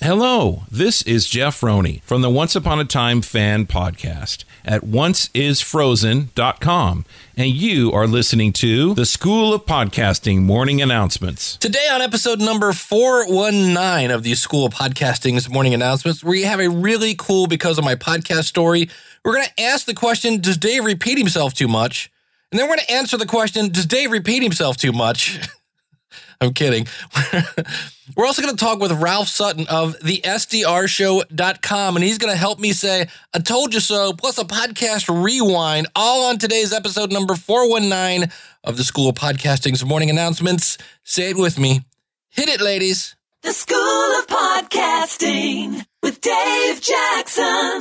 Hello, this is Jeff Roney from the Once Upon a Time fan podcast at onceisfrozen.com, and you are listening to the School of Podcasting morning announcements. Today on episode number 419 of the School of Podcasting's morning announcements, we have a really cool because of my podcast story. We're going to ask the question, does Dave repeat himself too much? And then we're going to answer the question, does Dave repeat himself too much? I'm kidding. We're also going to talk with Ralph Sutton of the SDRshow.com, and he's going to help me say, I told you so, plus a podcast rewind, all on today's episode number 419 of the School of Podcasting's morning announcements. Say it with me. Hit it, ladies. The School of Podcasting with Dave Jackson.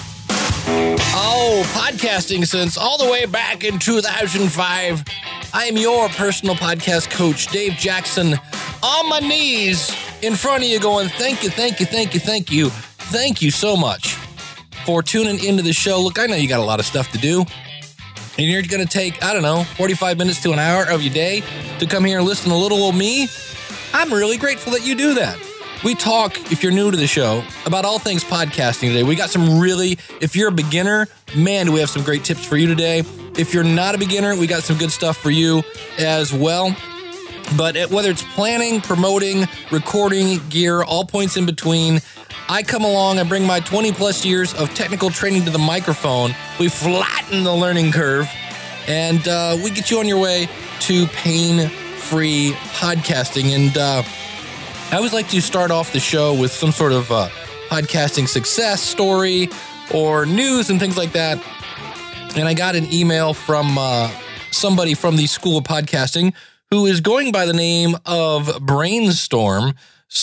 Oh, podcasting since all the way back in 2005. I am your personal podcast coach, Dave Jackson, on my knees in front of you going, thank you, thank you, thank you, thank you. Thank you so much for tuning into the show. Look, I know you got a lot of stuff to do, and you're going to take, 45 minutes to an hour of your day to come here and listen to little old me. I'm really grateful that you do that. We talk, if you're new to the show, about all things podcasting today. We got some really, if you're a beginner, man, do we have some great tips for you today. If you're not a beginner, we got some good stuff for you as well. But whether it's planning, promoting, recording, gear, all points in between, I come along, I bring my 20 plus years of technical training to the microphone. We flatten the learning curve, and we get you on your way to pain-free podcasting. And I always like to start off the show with some sort of podcasting success story or news and things like that. And I got an email from somebody from the School of Podcasting who is going by the name of Brainstorm.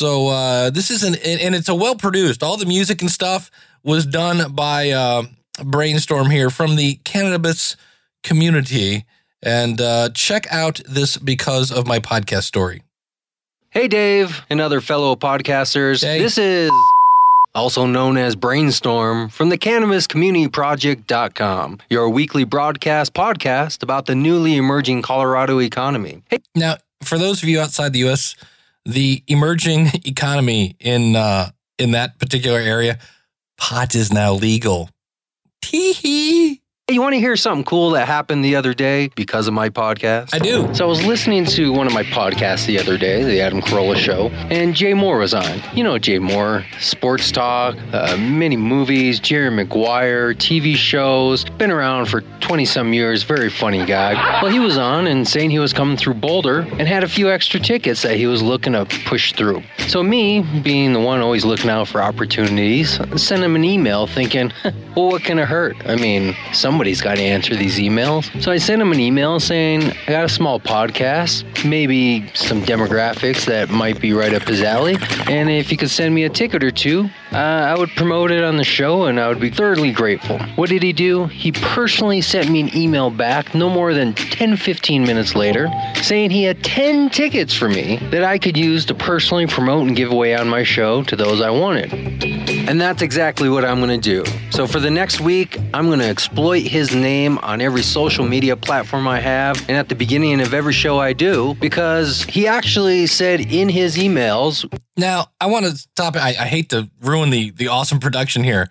So this is and it's a well-produced. All the music and stuff was done by Brainstorm here from the cannabis community. And check out this because of my podcast story. Hey, Dave and other fellow podcasters. Hey. This is also known as Brainstorm from the CannabisCommunityProject.com, your weekly broadcast podcast about the newly emerging Colorado economy. Hey. Now, for those of you outside the U.S., the emerging economy in that particular area, pot is now legal. Tee-hee. Hey, you want to hear something cool that happened the other day because of my podcast? I do. So I was listening to one of my podcasts the other day, the Adam Carolla Show, and Jay Moore was on. You know Jay Moore, sports talk, many movies, Jerry Maguire, TV shows, been around for 20-some years, very funny guy. Well, he was on and saying he was coming through Boulder and had a few extra tickets that he was looking to push through. So me, being the one always looking out for opportunities, sent him an email thinking, well, what can it hurt? I mean, somebody's got to answer these emails. So I sent him an email saying, I got a small podcast, maybe some demographics that might be right up his alley. And if you could send me a ticket or two, I would promote it on the show and I would be thoroughly grateful. What did he do? He personally sent me an email back no more than 10-15 minutes later saying he had 10 tickets for me that I could use to personally promote and give away on my show to those I wanted. And that's exactly what I'm going to do. So for the next week, I'm going to exploit his name on every social media platform I have and at the beginning of every show I do, because he actually said in his emails. Now, I want to stop. I hate to ruin the awesome production here.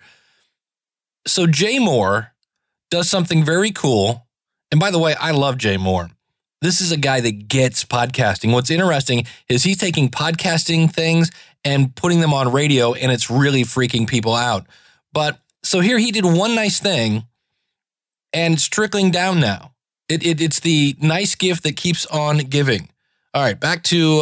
So Jay Moore does something very cool. And by the way, I love Jay Moore. This is a guy that gets podcasting. What's interesting is he's taking podcasting things and putting them on radio, and it's really freaking people out. But so here he did one nice thing, and it's trickling down now. It's the nice gift that keeps on giving. All right, back to,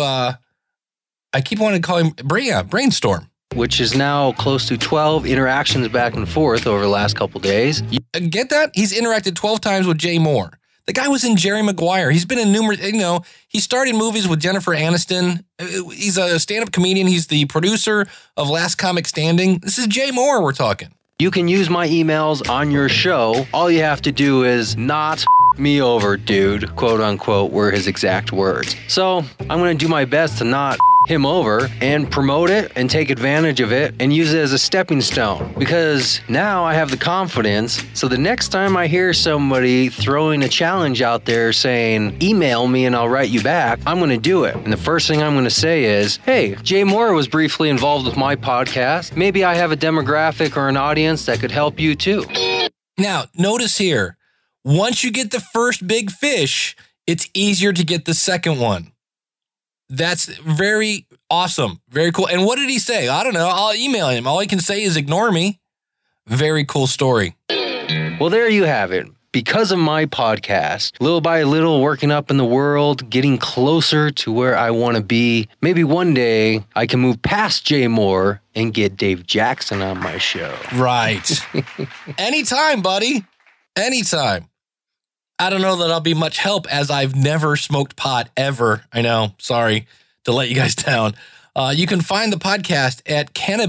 I keep wanting to call him Brainstorm. Which is now close to 12 interactions back and forth over the last couple days. You get that? He's interacted 12 times with Jay Moore. The guy was in Jerry Maguire. He's been in numerous, he starred in movies with Jennifer Aniston. He's a stand-up comedian. He's the producer of Last Comic Standing. This is Jay Moore we're talking. You can use my emails on your show. All you have to do is not me over, dude, quote unquote, were his exact words. So I'm going to do my best to not him over and promote it and take advantage of it and use it as a stepping stone, because now I have the confidence. So the next time I hear somebody throwing a challenge out there saying, email me and I'll write you back, I'm going to do it. And the first thing I'm going to say is, hey, Jay Moore was briefly involved with my podcast. Maybe I have a demographic or an audience that could help you too. Now, notice here, once you get the first big fish, it's easier to get the second one. That's very awesome. Very cool. And what did he say? I don't know. I'll email him. All he can say is ignore me. Very cool story. Well, there you have it. Because of my podcast, little by little, working up in the world, getting closer to where I want to be. Maybe one day I can move past Jay Moore and get Dave Jackson on my show. Right. Anytime, buddy. Anytime. I don't know that I'll be much help, as I've never smoked pot ever. I know. Sorry to let you guys down. You can find the podcast at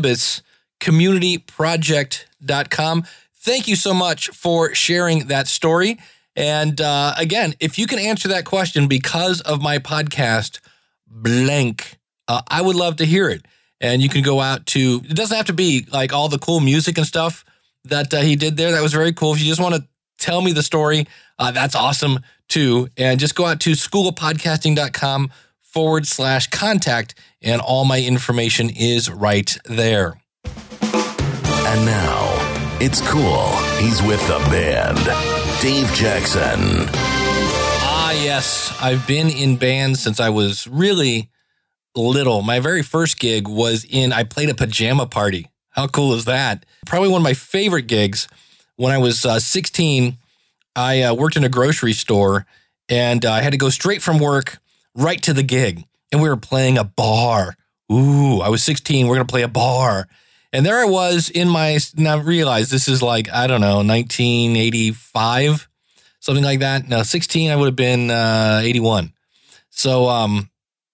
cannabiscommunityproject.com. Thank you so much for sharing that story. And again, if you can answer that question because of my podcast, blank, I would love to hear it. And you can go out to, it doesn't have to be like all the cool music and stuff that he did there. That was very cool. If you just want to tell me the story, that's awesome too. And just go out to schoolofpodcasting.com/contact, and all my information is right there. And now, it's cool. He's with the band, Dave Jackson. Yes. I've been in bands since I was really little. My very first gig was I played a pajama party. How cool is that? Probably one of my favorite gigs. When I was 16, I worked in a grocery store, and I had to go straight from work right to the gig. And we were playing a bar. Ooh, I was 16. We're going to play a bar. And there I was now realize this is like, I don't know, 1985, something like that. No, 16, I would have been 81. So, I'm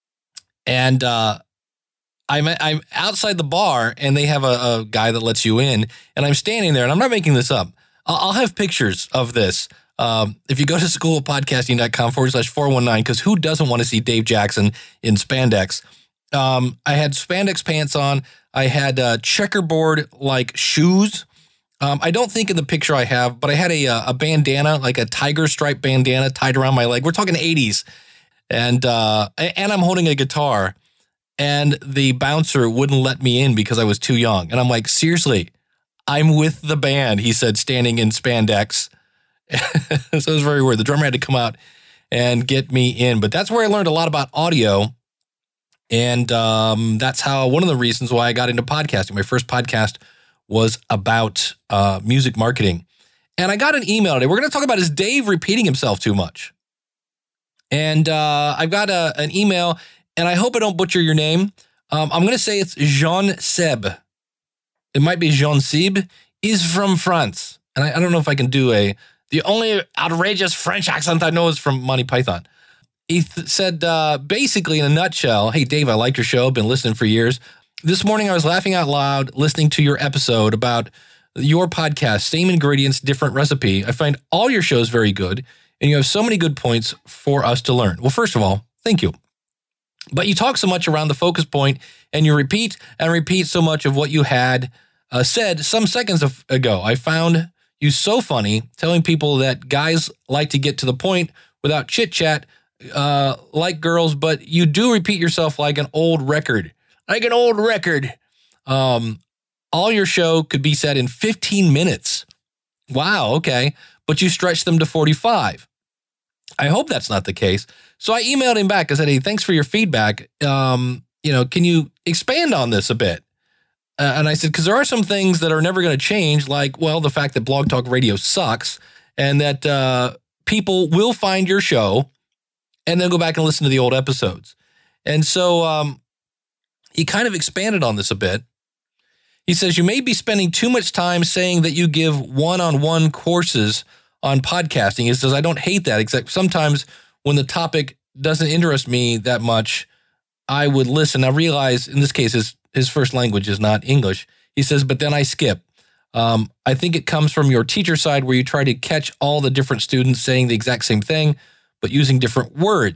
outside the bar, and they have a guy that lets you in, and I'm standing there, and I'm not making this up. I'll have pictures of this. If you go to schoolofpodcasting.com/419, because who doesn't want to see Dave Jackson in spandex? I had spandex pants on. I had checkerboard-like shoes. I don't think in the picture I have, but I had a bandana, like a tiger stripe bandana tied around my leg. We're talking 80s. And I'm holding a guitar, and the bouncer wouldn't let me in because I was too young. And I'm like, seriously, I'm with the band, he said, standing in spandex. So it was very weird. The drummer had to come out and get me in. But that's where I learned a lot about audio. And that's one of the reasons why I got into podcasting. My first podcast was about music marketing. And I got an email today. We're going to talk about, is Dave repeating himself too much? And I've got an email, and I hope I don't butcher your name. I'm going to say it's Jean Seb. It might be Jean Seb. He's from France. And I don't know if I can do the only outrageous French accent I know is from Monty Python. He said, basically in a nutshell, hey, Dave, I like your show. Been listening for years. This morning I was laughing out loud listening to your episode about your podcast, Same Ingredients, Different Recipe. I find all your shows very good, and you have so many good points for us to learn. Well, first of all, thank you. But you talk so much around the focus point, and you repeat and repeat so much of what you had said some seconds ago. I found you so funny telling people that guys like to get to the point without chit-chat like girls, but you do repeat yourself like an old record. Like an old record. All your show could be said in 15 minutes. Wow, okay. But you stretch them to 45. I hope that's not the case. So I emailed him back. I said, hey, thanks for your feedback. Can you expand on this a bit? And I said, because there are some things that are never going to change, like, well, the fact that Blog Talk Radio sucks, and that people will find your show and then go back and listen to the old episodes. And so he kind of expanded on this a bit. He says, you may be spending too much time saying that you give one-on-one courses on podcasting. He says, I don't hate that, except sometimes when the topic doesn't interest me that much, I would listen. I realize in this case, his first language is not English. He says, but then I skip. I think it comes from your teacher side where you try to catch all the different students saying the exact same thing, but using different words.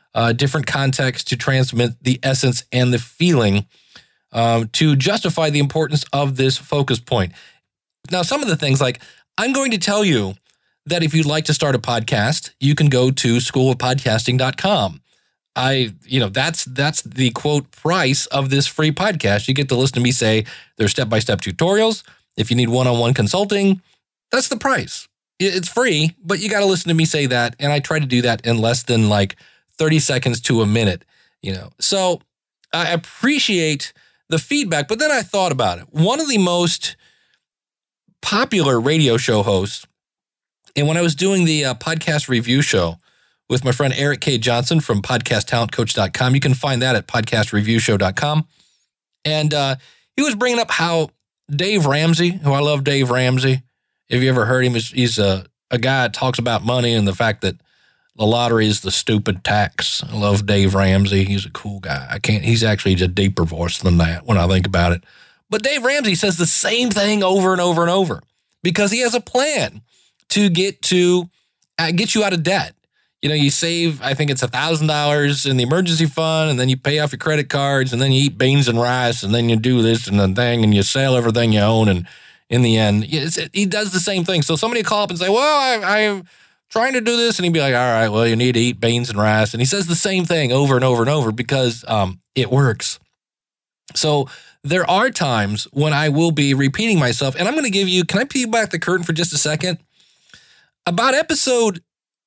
different contexts to transmit the essence and the feeling to justify the importance of this focus point. Now, some of the things like I'm going to tell you that if you'd like to start a podcast, you can go to schoolofpodcasting.com. That's the quote price of this free podcast. You get to listen to me say there's step-by-step tutorials. If you need one-on-one consulting, that's the price. It's free, but you got to listen to me say that. And I try to do that in less than like 30 seconds to a minute, So I appreciate the feedback, but then I thought about it. One of the most popular radio show hosts, and when I was doing the podcast review show with my friend Eric K. Johnson from podcasttalentcoach.com, you can find that at podcastreviewshow.com. And he was bringing up how Dave Ramsey, who I love Dave Ramsey. If you ever heard him, he's a guy that talks about money and the fact that the lottery is the stupid tax. I love Dave Ramsey. He's a cool guy. He's actually a deeper voice than that when I think about it. But Dave Ramsey says the same thing over and over and over because he has a plan to get you out of debt. You save, I think it's $1,000 in the emergency fund, and then you pay off your credit cards, and then you eat beans and rice, and then you do this and the thing, and you sell everything you own, and in the end, he does the same thing. So somebody call up and say, well, I'm trying to do this, and he'd be like, all right, well, you need to eat beans and rice, and he says the same thing over and over and over because it works. So there are times when I will be repeating myself, and I'm going to give you, can I peel back the curtain for just a second? About episode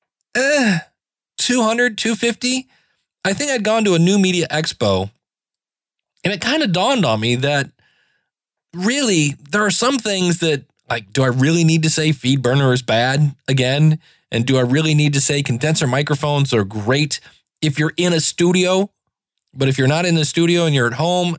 200, 250, I think I'd gone to a New Media Expo, and it kind of dawned on me that really there are some things that, like, do I really need to say feed burner is bad again? And do I really need to say condenser microphones are great if you're in a studio? But if you're not in the studio and you're at home,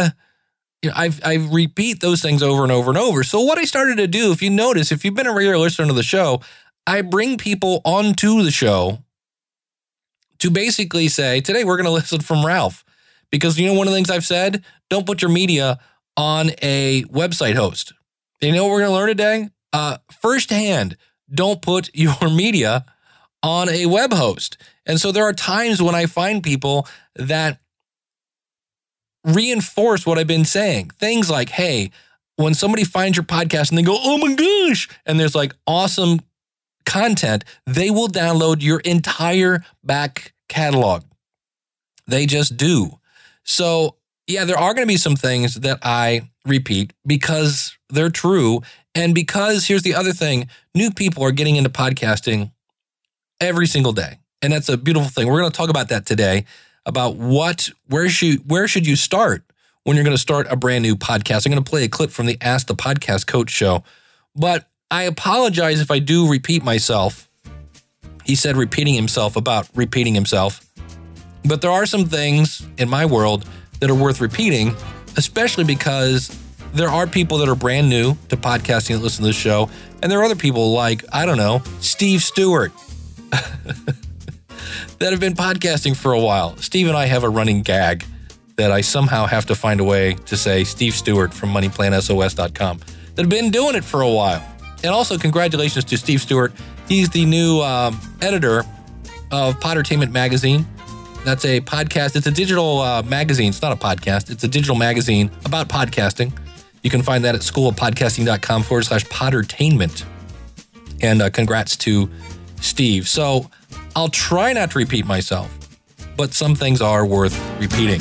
I repeat those things over and over and over. So what I started to do, if you notice, if you've been a regular listener to the show, I bring people onto the show to basically say, today we're going to listen from Ralph. Because one of the things I've said, don't put your media on a website host. You know what we're going to learn today? Firsthand, don't put your media on a web host. And so there are times when I find people that reinforce what I've been saying. Things like, hey, when somebody finds your podcast and they go, oh my gosh, and there's like awesome content, they will download your entire back catalog. They just do. So yeah, there are going to be some things that I repeat because they're true. And because here's the other thing, new people are getting into podcasting every single day. And that's a beautiful thing. We're going to talk about that today, about where should you start when you're going to start a brand new podcast. I'm going to play a clip from the Ask the Podcast Coach show, but I apologize if I do repeat myself. He said repeating himself about repeating himself. But there are some things in my world that are worth repeating, especially because there are people that are brand new to podcasting that listen to this show. And there are other people like, I don't know, Steve Stewart that have been podcasting for a while. Steve and I have a running gag that I somehow have to find a way to say Steve Stewart from moneyplansos.com that have been doing it for a while. And also congratulations to Steve Stewart. He's the new editor of Poddertainment Magazine. That's a podcast. It's a digital magazine. It's not a podcast. It's a digital magazine about podcasting. You can find that at schoolofpodcasting.com/Poddertainment. And congrats to Steve. So I'll try not to repeat myself, but some things are worth repeating.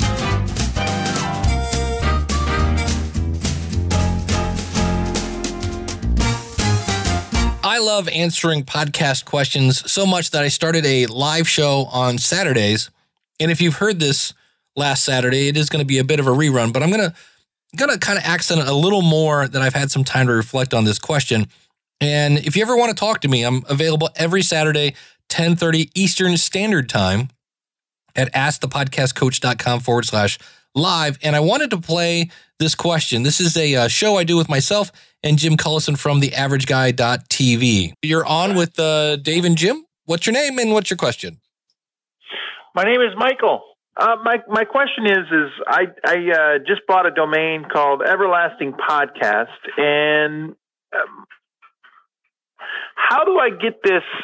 I love answering podcast questions so much that I started a live show on Saturdays. And if you've heard this last Saturday, it is going to be a bit of a rerun, but I'm going to kind of accent it a little more that I've had some time to reflect on this question. And if you ever want to talk to me, I'm available every Saturday, 10:30 Eastern Standard Time at askthepodcastcoach.com/live. And I wanted to play this question. This is a show I do with myself and Jim Cullison from theaverageguy.tv. You're on with Dave and Jim. What's your name and what's your question? My name is Michael. My question is I just bought a domain called Everlasting Podcast, and how do I get this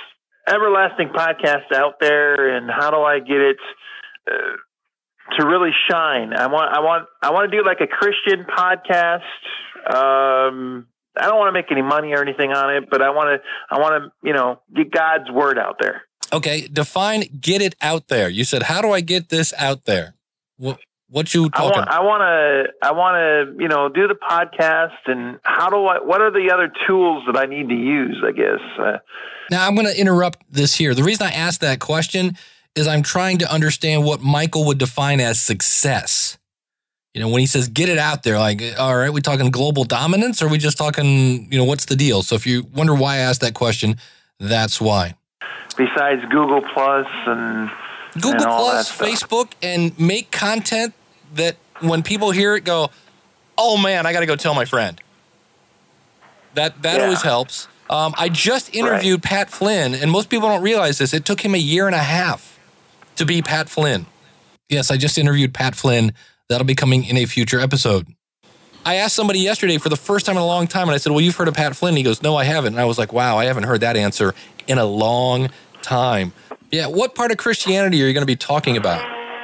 everlasting podcast out there, and how do I get it to really shine? I want to do like a Christian podcast. I don't want to make any money or anything on it, but I want to, get God's word out there. Okay, define get it out there. You said, how do I get this out there? What you talking? I want to, do the podcast, and what are the other tools that I need to use, I guess. Now, I'm going to interrupt this here. The reason I asked that question is I'm trying to understand what Michael would define as success. When he says get it out there, like, all right, we talking global dominance, or are we just talking, what's the deal? So if you wonder why I asked that question, that's why. Besides Google Plus and Google Plus, stuff. Facebook, and make content that when people hear it go, oh man, I got to go tell my friend. That always helps. I just interviewed Pat Flynn, and most people don't realize this. It took him 1.5 years to be Pat Flynn. Yes, I just interviewed Pat Flynn. That'll be coming in a future episode. I asked somebody yesterday for the first time in a long time, and I said, well, you've heard of Pat Flynn? He goes, no, I haven't. And I was like, wow, I haven't heard that answer in a long time. Yeah, what part of Christianity are you going to be talking about?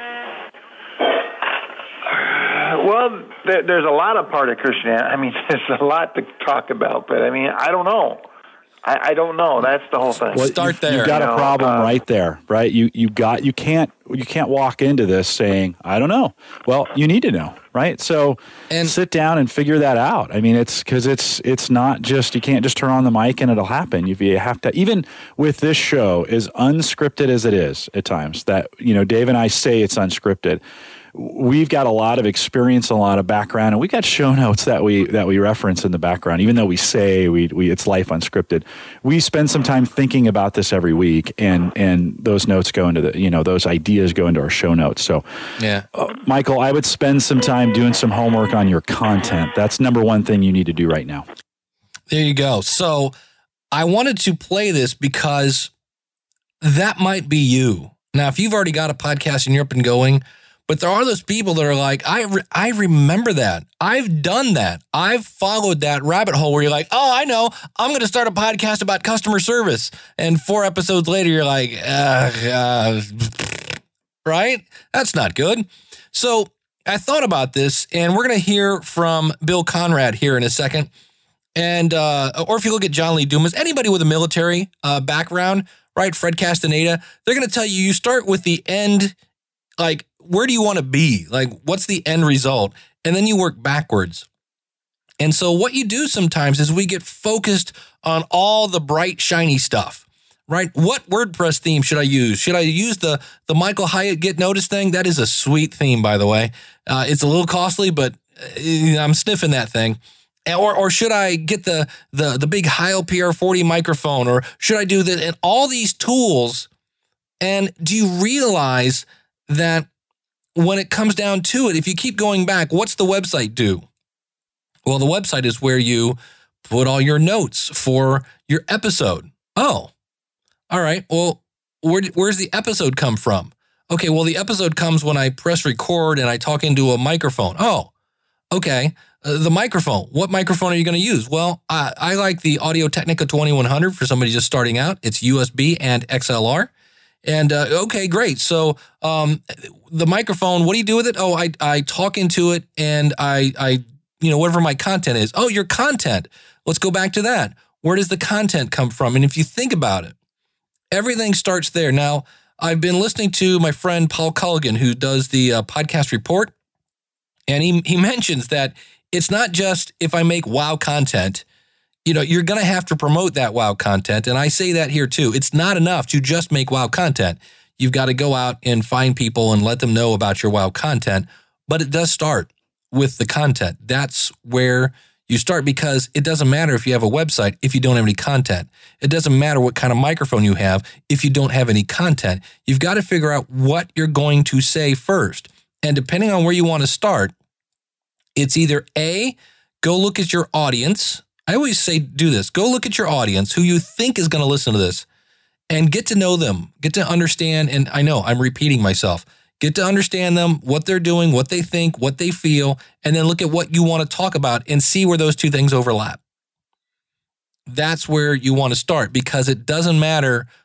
Well, there's a lot of part of Christianity. I mean, there's a lot to talk about, but I don't know. I don't know. That's the whole thing. Well, start there. You've got a problem right there, right? You can't walk into this saying, I don't know. Well, you need to know, right? So sit down and figure that out. I mean, it's not just, you can't just turn on the mic and it'll happen. You have to, even with this show, as unscripted as it is at times, that, Dave and I say it's unscripted. We've got a lot of experience, a lot of background, and we got show notes that we reference in the background. Even though we say it's life unscripted, we spend some time thinking about this every week, and those notes go into those ideas go into our show notes. So, yeah, Michael, I would spend some time doing some homework on your content. That's number one thing you need to do right now. There you go. So, I wanted to play this because that might be you. Now, if you've already got a podcast and you're up and going. But there are those people that are like, I remember that. I've done that. I've followed that rabbit hole where you're like, oh, I know. I'm going to start a podcast about customer service. And 4 episodes later, you're like, right? That's not good. So I thought about this, and we're going to hear from Bill Conrad here in a second. And or if you look at John Lee Dumas, anybody with a military background, right? Fred Castaneda, they're going to tell you start with the end, like, where do you want to be? Like, what's the end result? And then you work backwards. And so what you do sometimes is we get focused on all the bright, shiny stuff, right? What WordPress theme should I use? Should I use the Michael Hyatt Get Noticed thing? That is a sweet theme, by the way. It's a little costly, but I'm sniffing that thing. Or should I get the big Heil PR40 microphone? Or should I do that? And all these tools. And do you realize that when it comes down to it, if you keep going back, what's the website do? Well, the website is where you put all your notes for your episode. Oh, all right. Well, where's the episode come from? Okay, well, the episode comes when I press record and I talk into a microphone. Oh, okay. The microphone. What microphone are you going to use? Well, I like the Audio-Technica 2100 for somebody just starting out. It's USB and XLR. And, okay, great. So, the microphone, what do you do with it? Oh, I talk into it and I whatever my content is. Oh, your content. Let's go back to that. Where does the content come from? And if you think about it, everything starts there. Now, I've been listening to my friend Paul Culligan, who does the podcast report. And he mentions that it's not just if I make wow content, you're going to have to promote that wow content. And I say that here too. It's not enough to just make wow content. You've got to go out and find people and let them know about your wow content. But it does start with the content. That's where you start, because it doesn't matter if you have a website if you don't have any content. It doesn't matter what kind of microphone you have if you don't have any content. You've got to figure out what you're going to say first. And depending on where you want to start, it's either A, go look at your audience. I always say do this. Go look at your audience, who you think is going to listen to this, and get to know them, get to understand. And I know I'm repeating myself. Get to understand them, what they're doing, what they think, what they feel, and then look at what you want to talk about and see where those two things overlap. That's where you want to start, because it doesn't matter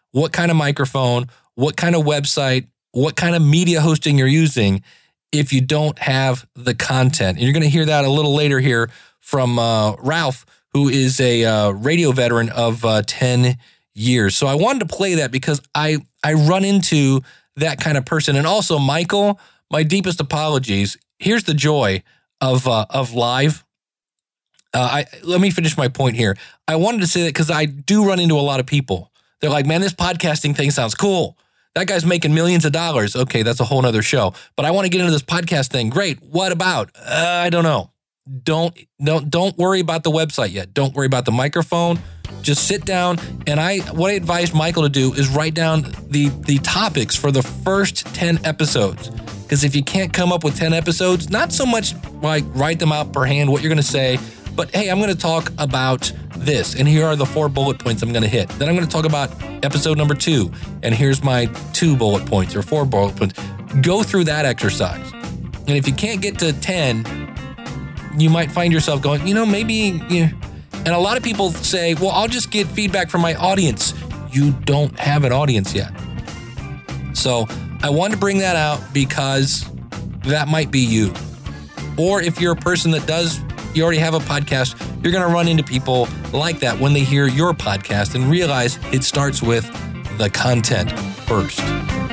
what kind of microphone, what kind of website, what kind of media hosting you're using if you don't have the content. And you're going to hear that a little later here from Ralph, who is a radio veteran of 10 years. So I wanted to play that because I run into that kind of person. And also, Michael, my deepest apologies. Here's the joy of live. Let me finish my point here. I wanted to say that because I do run into a lot of people. They're like, man, this podcasting thing sounds cool. That guy's making millions of dollars. Okay, that's a whole nother show. But I want to get into this podcast thing. Great. What about? I don't know. Don't worry about the website yet. Don't worry about the microphone. Just sit down. And what I advised Michael to do is write down the topics for the first 10 episodes. Because if you can't come up with 10 episodes, not so much like write them out per hand, what you're going to say, but hey, I'm going to talk about this, and here are the 4 bullet points I'm going to hit. Then I'm going to talk about episode number 2, and here's my 2 bullet points or 4 bullet points. Go through that exercise. And if you can't get to 10, you might find yourself going, maybe, and a lot of people say, well, I'll just get feedback from my audience. You don't have an audience yet. So I wanted to bring that out because that might be you. Or if you're a person that you already have a podcast, you're going to run into people like that when they hear your podcast and realize it starts with the content first.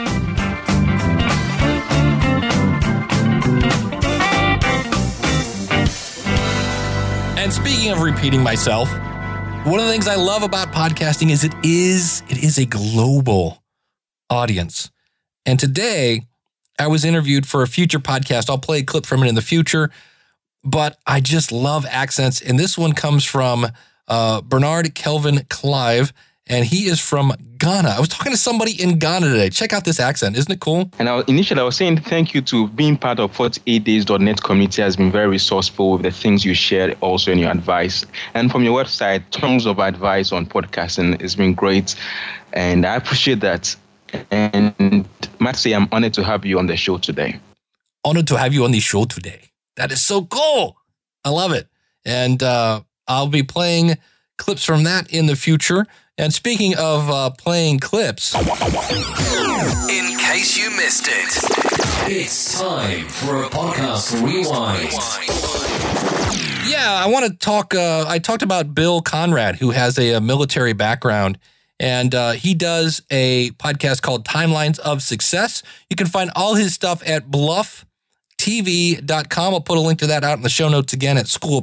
And speaking of repeating myself, one of the things I love about podcasting is it is a global audience. And today I was interviewed for a future podcast. I'll play a clip from it in the future. But I just love accents. And this one comes from Bernard Kelvin Clive, and he is from Ghana. I was talking to somebody in Ghana today. Check out this accent. Isn't it cool? And initially I was saying thank you to being part of 48days.net community has been very resourceful with the things you shared also in your advice. And from your website, tons of advice on podcasting. It's been great. And I appreciate that. And might say I'm honored to have you on the show today. Honored to have you on the show today. That is so cool. I love it. And I'll be playing clips from that in the future. And speaking of playing clips. In case you missed it, it's time for a podcast rewind. Yeah, I want to talk. I talked about Bill Conrad, who has a military background. And he does a podcast called Timelines of Success. You can find all his stuff at BluffTV.com. I'll put a link to that out in the show notes again at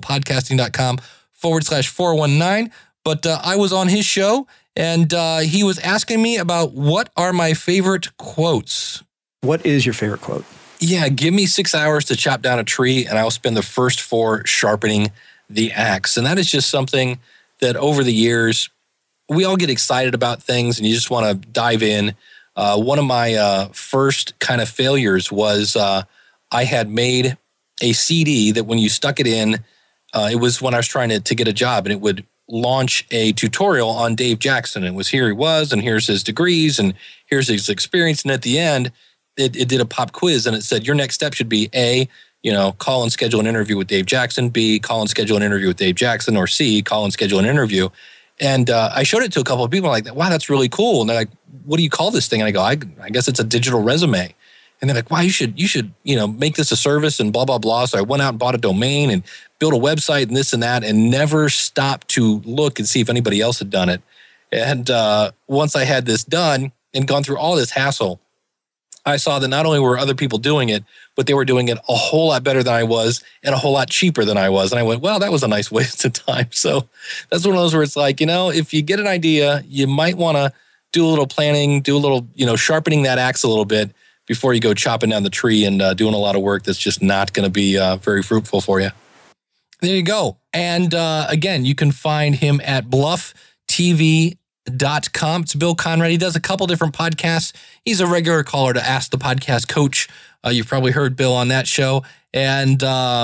schoolofpodcasting.com/419. But I was on his show, and he was asking me about what are my favorite quotes. What is your favorite quote? Yeah, give me 6 hours to chop down a tree, and I'll spend the first 4 sharpening the axe. And that is just something that over the years, we all get excited about things, and you just want to dive in. One of my first kind of failures was I had made a CD that when you stuck it in, it was when I was trying to get a job, and it would launch a tutorial on Dave Jackson. It was here he was, and here's his degrees, and here's his experience. And at the end, it did a pop quiz, and it said your next step should be A, call and schedule an interview with Dave Jackson, B, call and schedule an interview with Dave Jackson, or C, call and schedule an interview. And I showed it to a couple of people like, wow, that's really cool. And they're like, what do you call this thing? And I go, I guess it's a digital resume. And they're like, wow, you should, make this a service and blah, blah, blah. So I went out and bought a domain and built a website and this and that, and never stopped to look and see if anybody else had done it. And once I had this done and gone through all this hassle, I saw that not only were other people doing it, but they were doing it a whole lot better than I was and a whole lot cheaper than I was. And I went, well, that was a nice waste of time. So that's one of those where it's like, if you get an idea, you might want to do a little planning, do a little, sharpening that axe a little bit before you go chopping down the tree and doing a lot of work that's just not going to be very fruitful for you. There you go. And again, you can find him at BluffTV.com. It's Bill Conrad. He does a couple different podcasts. He's a regular caller to Ask the Podcast Coach. You've probably heard Bill on that show. And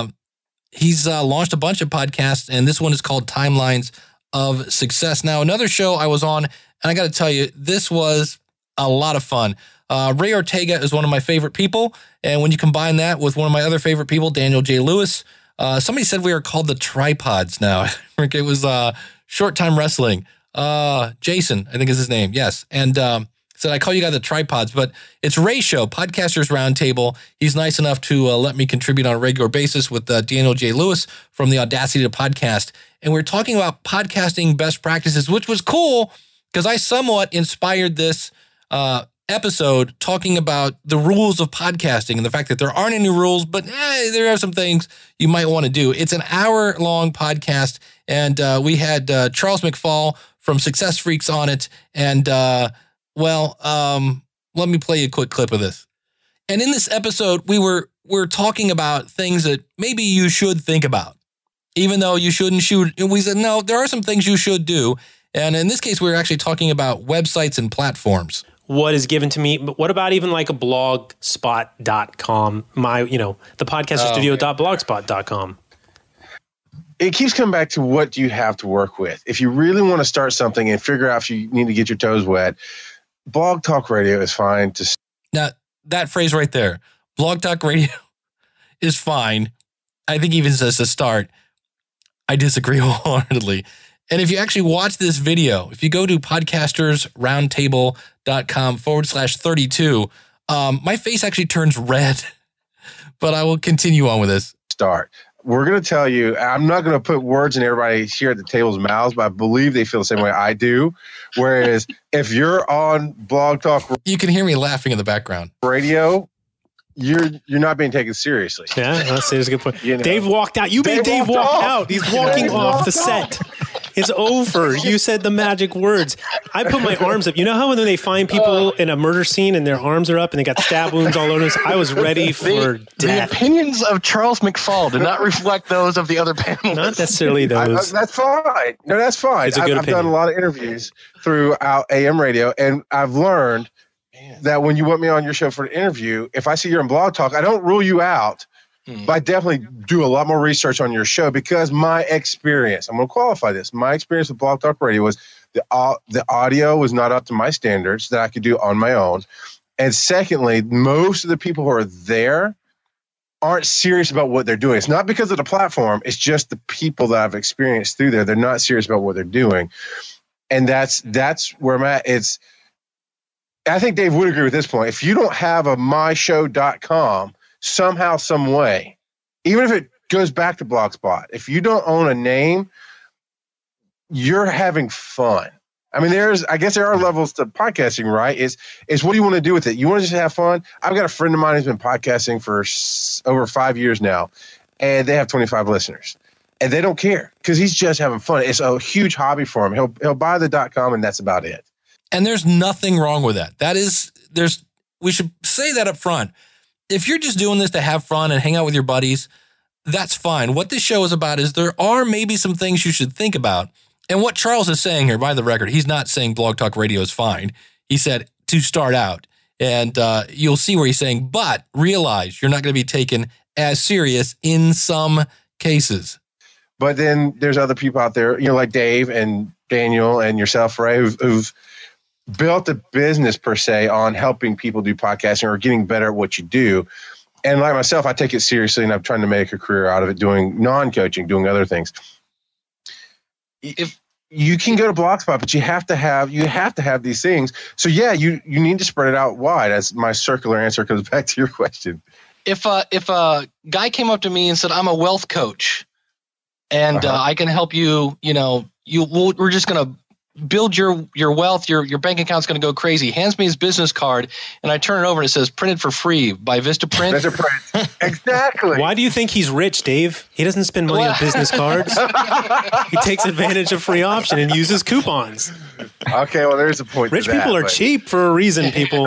he's launched a bunch of podcasts, and this one is called Timelines of Success. Now, another show I was on, and I got to tell you, this was a lot of fun. Ray Ortega is one of my favorite people, and when you combine that with one of my other favorite people, Daniel J. Lewis, somebody said we are called the Tripods now. It was Short Time Wrestling. Jason, I think is his name. Yes. And said, I call you guys the tripods, but it's Ray's show, Podcasters Roundtable. He's nice enough to let me contribute on a regular basis with Daniel J. Lewis from the Audacity to Podcast. And we're talking about podcasting best practices, which was cool because I somewhat inspired this episode talking about the rules of podcasting and the fact that there aren't any rules, but there are some things you might want to do. It's an hour-long podcast, and we had Charles McFall from Success Freaks on it, and let me play you a quick clip of this. And in this episode, we're talking about things that maybe you should think about, even though you shouldn't shoot. And we said, no, there are some things you should do. And in this case, we're actually talking about websites and platforms. What is given to me, but what about even like a blogspot.com, the podcasterstudio.blogspot.com? It keeps coming back to what do you have to work with. If you really want to start something and figure out if you need to get your toes wet, Blog Talk Radio is fine. Now, that phrase right there, Blog Talk Radio is fine. I think even as a start, I disagree wholeheartedly. And if you actually watch this video, if you go to podcastersroundtable.com/32, my face actually turns red, but I will continue on with this. Start. We're going to tell you, I'm not going to put words in everybody here at the table's mouths, but I believe they feel the same way I do. Whereas if you're on Blog Talk, you can hear me laughing in the background. Radio, you're not being taken seriously. Yeah, that's a good point. Dave walked out. You made Dave walk out. He's walking off the set. It's over. You said the magic words. I put my arms up. You know how when they find people in a murder scene and their arms are up and they got stab wounds all over us? I was ready for death. The opinions of Charles McFall do not reflect those of the other panelists. Not necessarily those. That's fine. No, that's fine. It's a good I've done a lot of interviews throughout AM radio, and I've learned that when you want me on your show for an interview, if I see you're in Blog Talk, I don't rule you out. But I definitely do a lot more research on your show because my experience, I'm going to qualify this. My experience with Blog Talk Radio was the audio was not up to my standards that I could do on my own. And secondly, most of the people who are there aren't serious about what they're doing. It's not because of the platform. It's just the people that I've experienced through there. They're not serious about what they're doing. And that's where I'm at. I think Dave would agree with this point. If you don't have a myshow.com, somehow, some way, even if it goes back to Blogspot, if you don't own a name, you're having fun. I mean, I guess there are levels to podcasting, right? It's what do you want to do with it? You want to just have fun? I've got a friend of mine who's been podcasting for over 5 years now, and they have 25 listeners. And they don't care because he's just having fun. It's a huge hobby for him. He'll buy the .com, and that's about it. And there's nothing wrong with that. We should say that up front. If you're just doing this to have fun and hang out with your buddies, that's fine. What this show is about is there are maybe some things you should think about. And what Charles is saying here, by the record, he's not saying Blog Talk Radio is fine. He said to start out. And you'll see where he's saying, but realize you're not going to be taken as serious in some cases. But then there's other people out there, like Dave and Daniel and yourself, Ray, who've built a business per se on helping people do podcasting or getting better at what you do. And like myself, I take it seriously and I'm trying to make a career out of it, doing non-coaching, doing other things. If you can go to Blogspot, but you have to have these things. So yeah, you need to spread it out wide. As my circular answer comes back to your question. If a guy came up to me and said, I'm a wealth coach and I can help you, we're just going to build your wealth, your bank account's going to go crazy. Hands me his business card, and I turn it over and it says printed for free by Vistaprint. Vistaprint. Exactly. Why do you think he's rich, Dave? He doesn't spend money on business cards. He takes advantage of free option and uses coupons. Okay, well, there's a point. Rich people are cheap for a reason, people.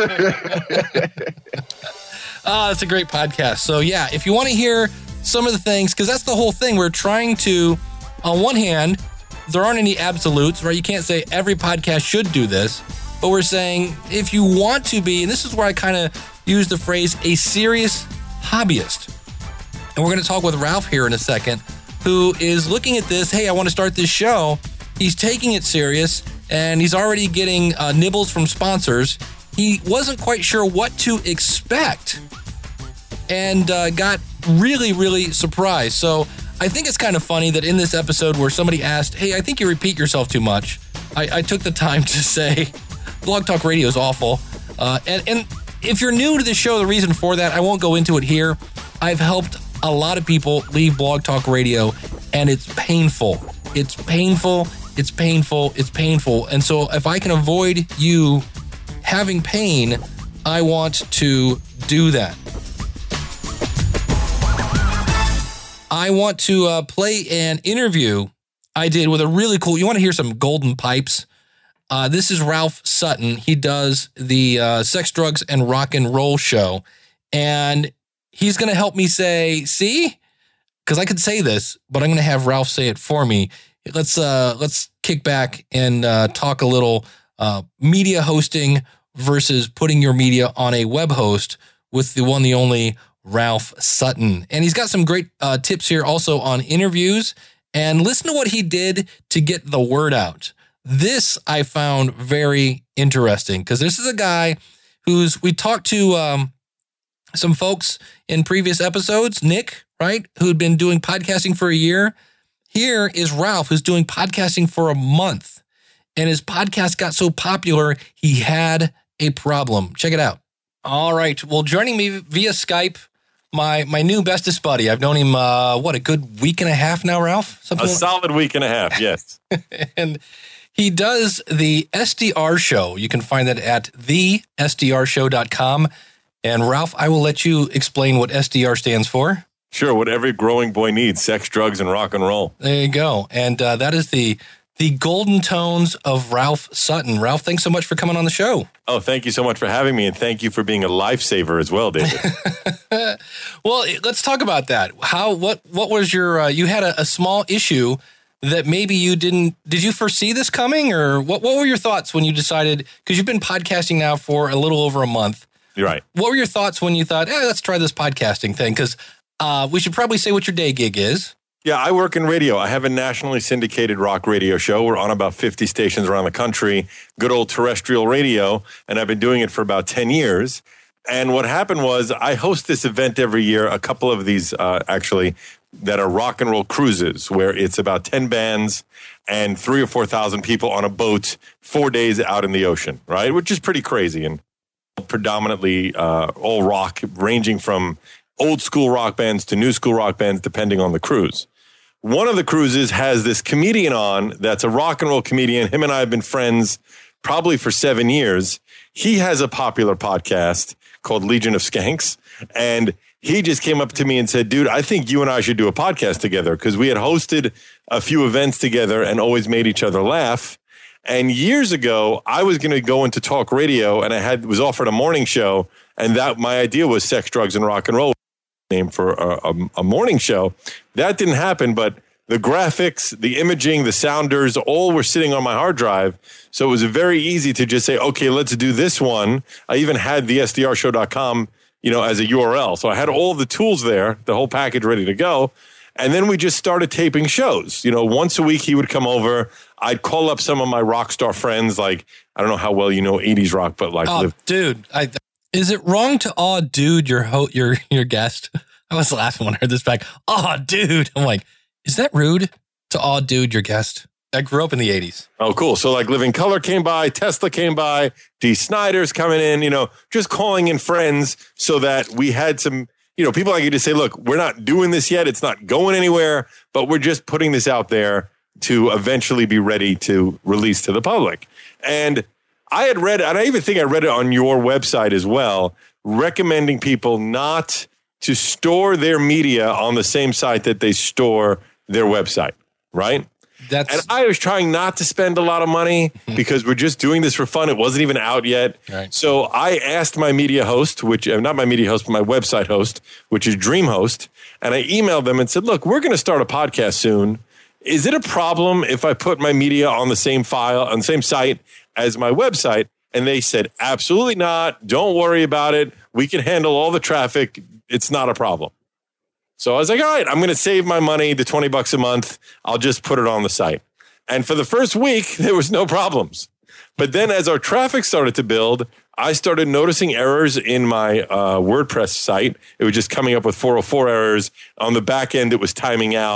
It's a great podcast. So yeah, if you want to hear some of the things, because that's the whole thing. We're trying to, on one hand, there aren't any absolutes, right? You can't say every podcast should do this, but we're saying if you want to be, and this is where I kind of use the phrase, a serious hobbyist. And we're going to talk with Ralph here in a second, who is looking at this, hey, I want to start this show. He's taking it serious, and he's already getting nibbles from sponsors. He wasn't quite sure what to expect and got really, really surprised. So I think it's kind of funny that in this episode where somebody asked, hey, I think you repeat yourself too much. I took the time to say Blog Talk Radio is awful. And if you're new to the show, the reason for that, I won't go into it here. I've helped a lot of people leave Blog Talk Radio, and it's painful. It's painful. It's painful. It's painful. And so if I can avoid you having pain, I want to do that. I want to play an interview I did with a really cool, you want to hear some golden pipes? This is Ralph Sutton. He does the Sex, Drugs, and Rock and Roll show. And he's going to help me say, see? Because I could say this, but I'm going to have Ralph say it for me. Let's kick back and talk a little media hosting versus putting your media on a web host with the one, the only Ralph Sutton. And he's got some great tips here also on interviews. And listen to what he did to get the word out. This I found very interesting because this is a guy we talked to some folks in previous episodes, Nick, right, who'd been doing podcasting for a year. Here is Ralph, who's doing podcasting for a month. And his podcast got so popular, he had a problem. Check it out. All right. Well, joining me via Skype, my new bestest buddy. I've known him, a good week and a half now, Ralph? Solid week and a half, yes. And he does the SDR show. You can find that at thesdrshow.com. And Ralph, I will let you explain what SDR stands for. Sure, what every growing boy needs, sex, drugs, and rock and roll. There you go. And that is the golden tones of Ralph Sutton. Ralph, thanks so much for coming on the show. Oh, thank you so much for having me, and thank you for being a lifesaver as well, David. Well, let's talk about that. What was your, you had a small issue that maybe you did you foresee this coming, or what were your thoughts when you decided, because you've been podcasting now for a little over a month. You're right. What were your thoughts when you thought, let's try this podcasting thing? Because we should probably say what your day gig is. Yeah, I work in radio. I have a nationally syndicated rock radio show. We're on about 50 stations around the country, good old terrestrial radio, and I've been doing it for about 10 years. And what happened was I host this event every year, a couple of these actually, that are rock and roll cruises, where it's about 10 bands and 3,000 or 4,000 people on a boat 4 days out in the ocean, right? Which is pretty crazy, and predominantly all rock, ranging from old school rock bands to new school rock bands, depending on the cruise. One of the cruises has this comedian on that's a rock and roll comedian. Him and I have been friends probably for 7 years. He has a popular podcast called Legion of Skanks. And he just came up to me and said, dude, I think you and I should do a podcast together, because we had hosted a few events together and always made each other laugh. And years ago, I was going to go into talk radio, and I was offered a morning show. And that my idea was Sex, Drugs, and Rock and Roll, name for a morning show. That didn't happen, but the graphics, the imaging, the sounders, all were sitting on my hard drive. So it was very easy to just say, okay, let's do this one. I even had the SDRshow.com, as a URL. So I had all the tools there, the whole package ready to go. And then we just started taping shows. Once a week he would come over. I'd call up some of my rock star friends, like, I don't know how well you know 80s rock, but like... dude, is it wrong to dude your guest? I was laughing when I heard this back. Dude. I'm like, is that rude to dude your guest? I grew up in the 80s. Oh, cool. So like Living Colour came by, Tesla came by, Dee Snider's coming in, just calling in friends so that we had some, people like you to say, look, we're not doing this yet. It's not going anywhere, but we're just putting this out there to eventually be ready to release to the public. And I had read, and I even think I read it on your website as well, recommending people not to store their media on the same site that they store their website, right? And I was trying not to spend a lot of money because we're just doing this for fun. It wasn't even out yet. Right. So I asked my media host, not my media host, but my website host, which is DreamHost, and I emailed them and said, look, we're going to start a podcast soon. Is it a problem if I put my media on the same file, on the same site as my website? And they said, absolutely not. Don't worry about it. We can handle all the traffic. It's not a problem. So I was like, all right, I'm going to save my money, the $20 a month. I'll just put it on the site. And for the first week, there was no problems. But then as our traffic started to build, I started noticing errors in my WordPress site. It was just coming up with 404 errors. On the back end, it was timing out.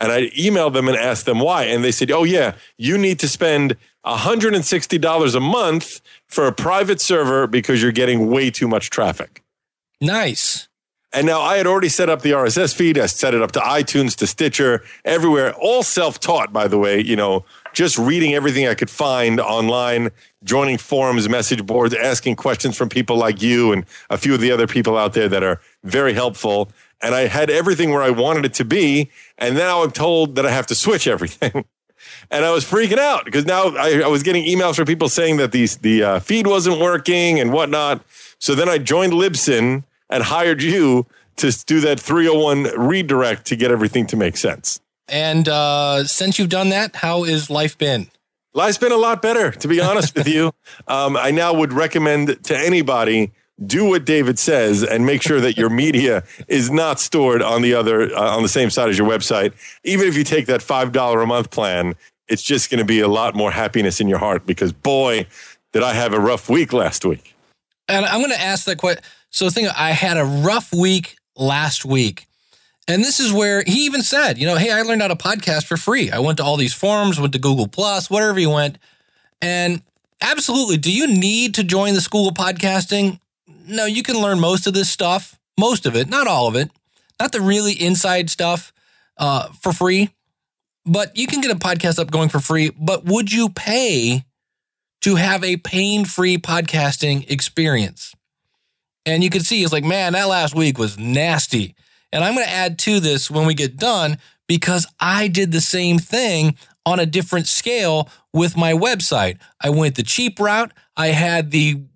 And I emailed them and asked them why. And they said, oh, yeah, you need to spend $160 a month for a private server because you're getting way too much traffic. Nice. And now I had already set up the RSS feed. I set it up to iTunes, to Stitcher, everywhere, all self-taught, by the way, just reading everything I could find online, joining forums, message boards, asking questions from people like you and a few of the other people out there that are very helpful. And I had everything where I wanted it to be. And now I'm told that I have to switch everything. And I was freaking out because now I was getting emails from people saying that the feed wasn't working and whatnot. So then I joined Libsyn and hired you to do that 301 redirect to get everything to make sense. And since you've done that, how has life been? Life's been a lot better, to be honest with you. I now would recommend to anybody, do what David says and make sure that your media is not stored on the same side as your website. Even if you take that $5 a month plan, it's just going to be a lot more happiness in your heart because, boy, did I have a rough week last week. And I'm going to ask that question. So I had a rough week last week. And this is where he even said, hey, I learned how to podcast for free. I went to all these forums, went to Google Plus, whatever you went. And absolutely, do you need to join the School of Podcasting? No, you can learn most of this stuff, most of it, not all of it, not the really inside stuff for free. But you can get a podcast up going for free. But would you pay to have a pain-free podcasting experience? And you can see, it's like, man, that last week was nasty. And I'm going to add to this when we get done because I did the same thing on a different scale with my website. I went the cheap route. I had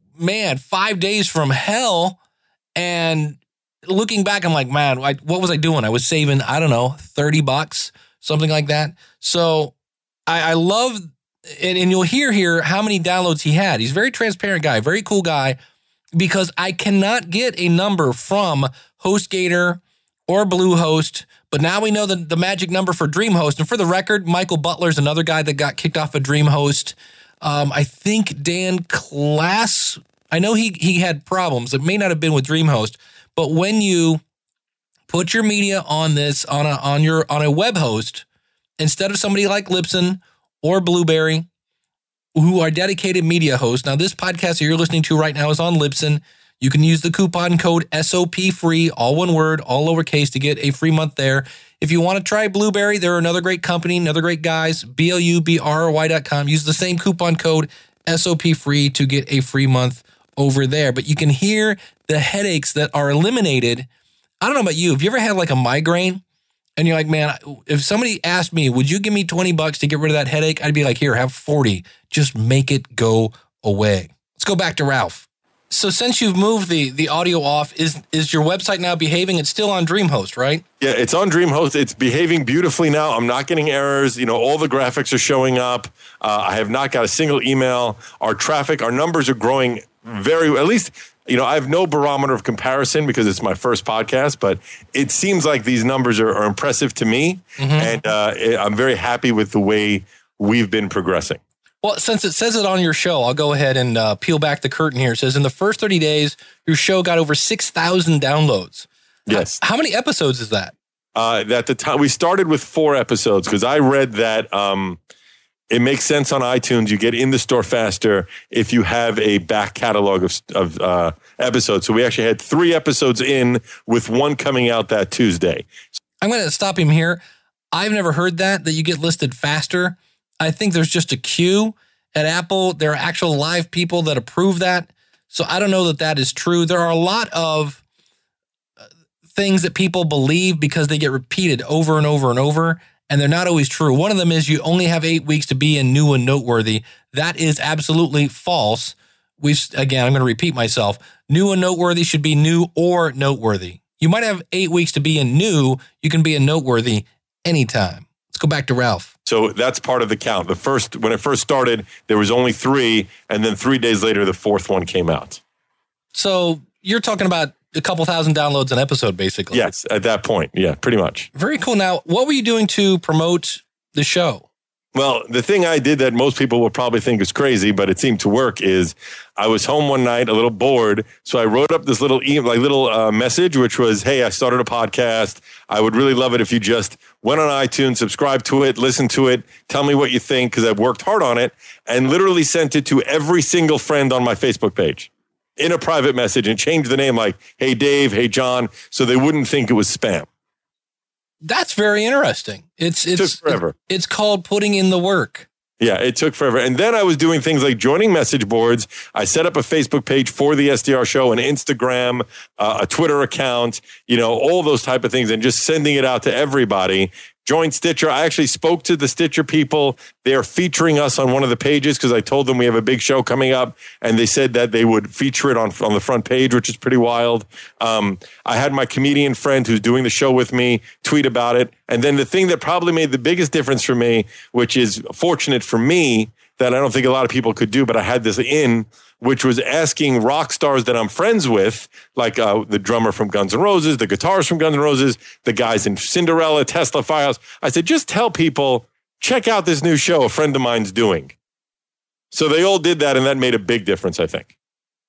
5 days from hell. And looking back, I'm like, man, what was I doing? I was saving, I don't know, $30, something like that. So I love, and you'll hear here how many downloads he had. He's a very transparent guy, very cool guy, because I cannot get a number from HostGator or Bluehost, but now we know the magic number for DreamHost. And for the record, Michael Butler's another guy that got kicked off of DreamHost. I think Dan Class, I know he had problems. It may not have been with DreamHost, but when you put your media on this on a web host instead of somebody like Libsyn or Blueberry, who are dedicated media hosts. Now, this podcast that you're listening to right now is on Libsyn. You can use the coupon code SOPFREE, all one word, all lowercase, to get a free month there. If you want to try Blueberry, they're another great company, another great guys, BLUBRY.com. Use the same coupon code SOPFREE to get a free month over there. But you can hear the headaches that are eliminated. I don't know about you. Have you ever had like a migraine? And you're like, man, if somebody asked me, would you give me $20 to get rid of that headache? I'd be like, here, have 40. Just make it go away. Let's go back to Ralph. So since you've moved the audio off, is your website now behaving? It's still on DreamHost, right? Yeah, it's on DreamHost. It's behaving beautifully now. I'm not getting errors. All the graphics are showing up. I have not got a single email. Our traffic, our numbers are growing at least, I have no barometer of comparison because it's my first podcast, but it seems like these numbers are impressive to me. Mm-hmm. And I'm very happy with the way we've been progressing. Well, since it says it on your show, I'll go ahead and peel back the curtain here. It says in the first 30 days, your show got over 6,000 downloads. Yes. How many episodes is that? At the time, we started with 4 episodes because I read that it makes sense on iTunes. You get in the store faster if you have a back catalog of episodes. So we actually had 3 episodes in with 1 coming out that Tuesday. I'm going to stop him here. I've never heard that you get listed faster. I think there's just a queue at Apple. There are actual live people that approve that. So I don't know that is true. There are a lot of things that people believe because they get repeated over and over and over, and they're not always true. One of them is you only have 8 weeks to be in new and noteworthy. That is absolutely false. Again, I'm going to repeat myself. New and noteworthy should be new or noteworthy. You might have 8 weeks to be in new. You can be in noteworthy anytime. Let's go back to Ralph. So that's part of the count. When it first started, there was only 3, and then 3 days later, the 4th one came out. So you're talking about a couple thousand downloads an episode, basically. Yes, at that point. Yeah, pretty much. Very cool. Now, what were you doing to promote the show? Well, the thing I did that most people will probably think is crazy, but it seemed to work, is I was home one night, a little bored. So I wrote up this little message, which was, hey, I started a podcast. I would really love it if you just went on iTunes, subscribed to it, listened to it, tell me what you think, because I've worked hard on it, and literally sent it to every single friend on my Facebook page in a private message and changed the name like, hey, Dave, hey, John, so they wouldn't think it was spam. That's very interesting. It took forever. It's called putting in the work. Yeah, it took forever. And then I was doing things like joining message boards. I set up a Facebook page for the SDR show, an Instagram, a Twitter account, all those type of things, and just sending it out to everybody. Joined Stitcher. I actually spoke to the Stitcher people. They are featuring us on one of the pages because I told them we have a big show coming up, and they said that they would feature it on the front page, which is pretty wild. I had my comedian friend who's doing the show with me tweet about it. And then the thing that probably made the biggest difference for me, which is fortunate for me, that I don't think a lot of people could do, but I had this which was asking rock stars that I'm friends with, like the drummer from Guns N' Roses, the guitarist from Guns N' Roses, the guys in Cinderella, Tesla, Firehouse. I said, just tell people, check out this new show a friend of mine's doing. So they all did that, and that made a big difference, I think.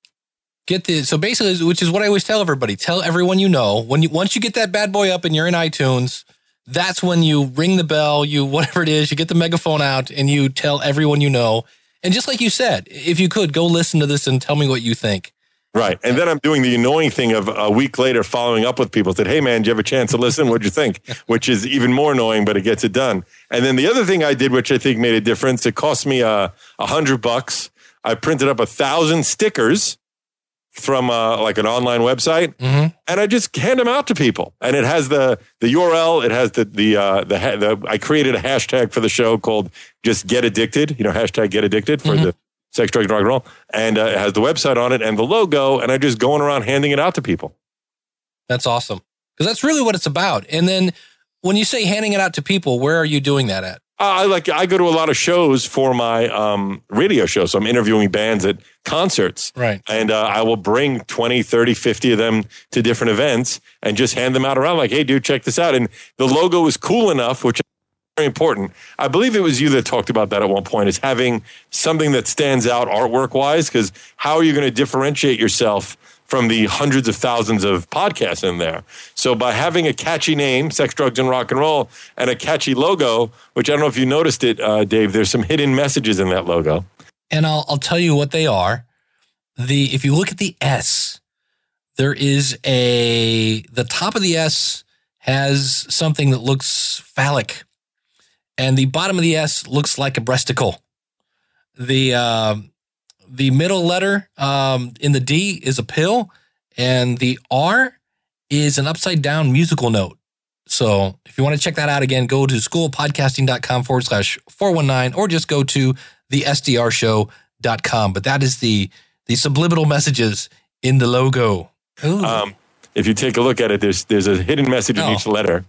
So basically, which is what I always tell everybody, tell everyone you know, once you get that bad boy up and you're in iTunes, that's when you ring the bell, whatever it is, you get the megaphone out and you tell everyone you know. And just like you said, if you could, go listen to this and tell me what you think. Right. And then I'm doing the annoying thing of a week later following up with people. Said, hey, man, did you have a chance to listen? What'd you think? Which is even more annoying, but it gets it done. And then the other thing I did, which I think made a difference, it cost me $100. I printed up 1,000 stickers from like an online website, and I just hand them out to people. And it has the URL. It has the I created a hashtag for the show called just Get Addicted. Hashtag Get Addicted for the sex, drugs, and rock and roll. And it has the website on it and the logo. And I just going around handing it out to people. That's awesome, because that's really what it's about. And then when you say handing it out to people, where are you doing that at? I go to a lot of shows for my radio show. So I'm interviewing bands at concerts. Right. And I will bring 20, 30, 50 of them to different events and just hand them out around like, hey, dude, check this out. And the logo is cool enough, which is very important. I believe it was you that talked about that at one point, is having something that stands out artwork-wise, because how are you going to differentiate yourself from the hundreds of thousands of podcasts in there? So by having a catchy name, Sex, Drugs, and Rock and Roll, and a catchy logo, which I don't know if you noticed it, Dave, there's some hidden messages in that logo. And I'll tell you what they are. If you look at the S, there is the top of the S has something that looks phallic, and the bottom of the S looks like a breasticle. The middle letter in the D is a pill, and the R is an upside down musical note. So if you want to check that out again, go to schoolofpodcasting.com/419, or just go to thesdrshow.com. But that is the subliminal messages in the logo. If you take a look at it, there's a hidden message in each letter.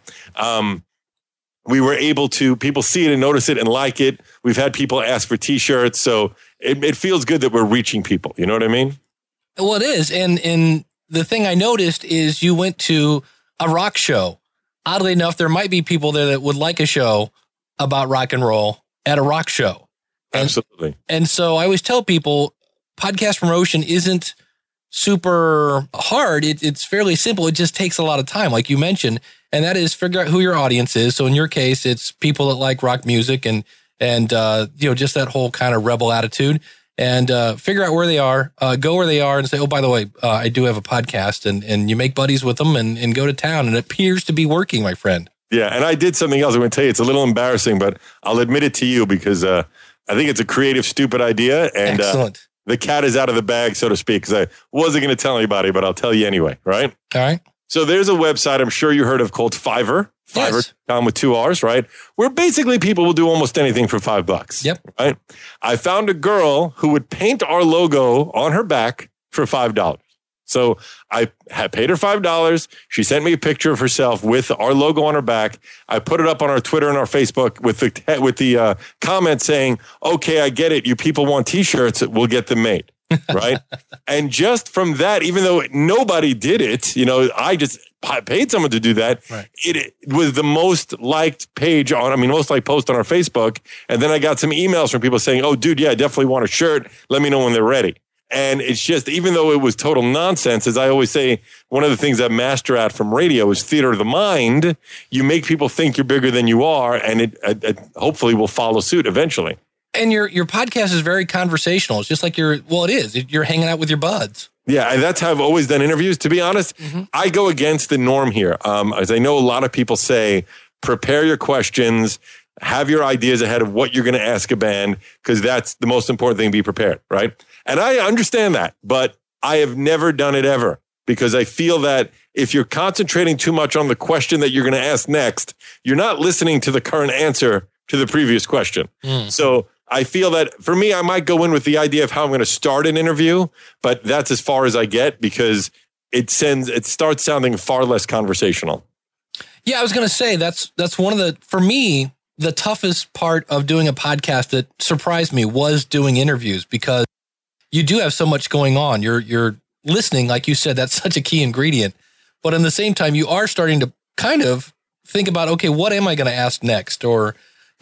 We were able to, people see it and notice it and like it. We've had people ask for t-shirts. So it feels good that we're reaching people. You know what I mean? Well, it is. And the thing I noticed is you went to a rock show. Oddly enough, there might be people there that would like a show about rock and roll at a rock show. Absolutely. And so I always tell people podcast promotion isn't super hard. It's fairly simple. It just takes a lot of time, like you mentioned. And that is figure out who your audience is. So in your case, it's people that like rock music and just that whole kind of rebel attitude, and figure out where they are, go where they are and say, oh, by the way, I do have a podcast, and you make buddies with them and go to town. And it appears to be working, my friend. Yeah. And I did something else. I'm going to tell you, it's a little embarrassing, but I'll admit it to you because I think it's a creative, stupid idea. And excellent. The cat is out of the bag, so to speak, because I wasn't going to tell anybody, but I'll tell you anyway. Right. All right. So there's a website I'm sure you heard of called Fiverr. Fiverr.com with 2 R's, right? Where basically people will do almost anything for $5. Yep. Right. I found a girl who would paint our logo on her back for $5. So I had paid her $5. She sent me a picture of herself with our logo on her back. I put it up on our Twitter and our Facebook with the comment saying, "Okay, I get it. You people want T-shirts. We'll get them made." Right. And just from that, even though nobody did it, I just paid someone to do that. Right. It was the most liked most liked post on our Facebook. And then I got some emails from people saying, "Oh, dude, yeah, I definitely want a shirt. Let me know when they're ready." And it's just, even though it was total nonsense, as I always say, one of the things I master at from radio is theater of the mind. You make people think you're bigger than you are, and it hopefully will follow suit eventually. And your podcast is very conversational. It's just like you're hanging out with your buds. Yeah, and that's how I've always done interviews. To be honest, I go against the norm here. As I know a lot of people say, prepare your questions, have your ideas ahead of what you're going to ask a band, because that's the most important thing, be prepared, right? And I understand that, but I have never done it ever, because I feel that if you're concentrating too much on the question that you're going to ask next, you're not listening to the current answer to the previous question. So I feel that for me, I might go in with the idea of how I'm going to start an interview, but that's as far as I get, because it starts sounding far less conversational. Yeah, I was going to say that's one of for me, the toughest part of doing a podcast that surprised me was doing interviews, because you do have so much going on. You're listening, like you said, that's such a key ingredient. But in the same time, you are starting to kind of think about, okay, what am I going to ask next? Or,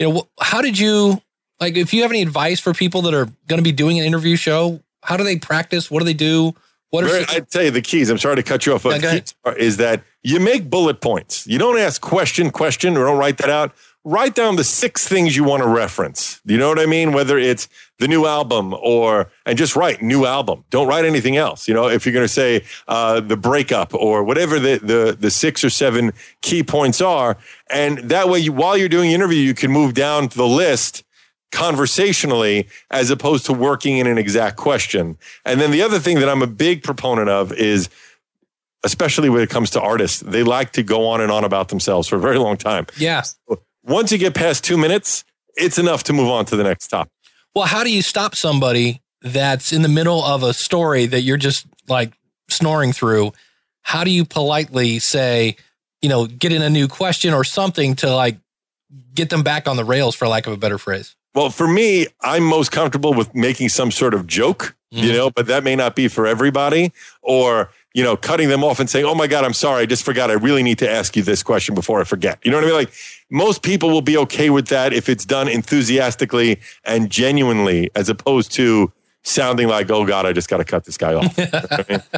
how did you, like, if you have any advice for people that are going to be doing an interview show, how do they practice? What do they do? I'd say the keys, I'm sorry to cut you off, but the keys is that you make bullet points. You don't ask question, or don't write that out. Write down the 6 things you want to reference. You know what I mean? Whether it's the new album and just write new album. Don't write anything else. If you're going to say the breakup or whatever the 6 or 7 key points are. And that way, while you're doing the interview, you can move down the list conversationally as opposed to working in an exact question. And then the other thing that I'm a big proponent of is, especially when it comes to artists, they like to go on and on about themselves for a very long time. Yeah. Once you get past 2 minutes, it's enough to move on to the next topic. Well, how do you stop somebody that's in the middle of a story that you're just like snoring through? How do you politely say, get in a new question or something to like get them back on the rails, for lack of a better phrase? Well, for me, I'm most comfortable with making some sort of joke, but that may not be for everybody. Or, cutting them off and saying, oh my God, I'm sorry, I just forgot. I really need to ask you this question before I forget. You know what I mean? Like, most people will be okay with that if it's done enthusiastically and genuinely, as opposed to sounding like, oh God, I just got to cut this guy off. You know what I mean?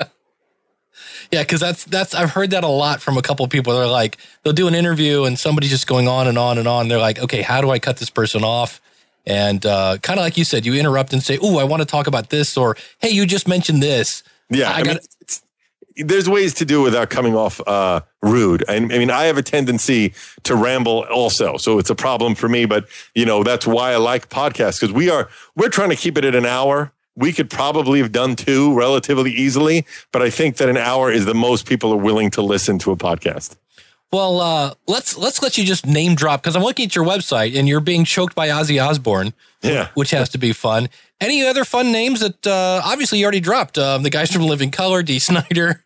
Yeah, because that's I've heard that a lot from a couple of people. They're like, they'll do an interview and somebody's just going on and on and on. They're like, okay, how do I cut this person off? And kind of like you said, you interrupt and say, oh, I want to talk about this, or hey, you just mentioned this. Yeah, there's ways to do it without coming off rude. I mean, I have a tendency to ramble also, so it's a problem for me. But that's why I like podcasts, because we're trying to keep it at an hour. We could probably have done 2 relatively easily, but I think that an hour is the most people are willing to listen to a podcast. Well, let's let you just name drop, because I'm looking at your website and you're being choked by Ozzy Osbourne, which has to be fun. Any other fun names that obviously you already dropped? The guys from Living Colour, Dee Snider.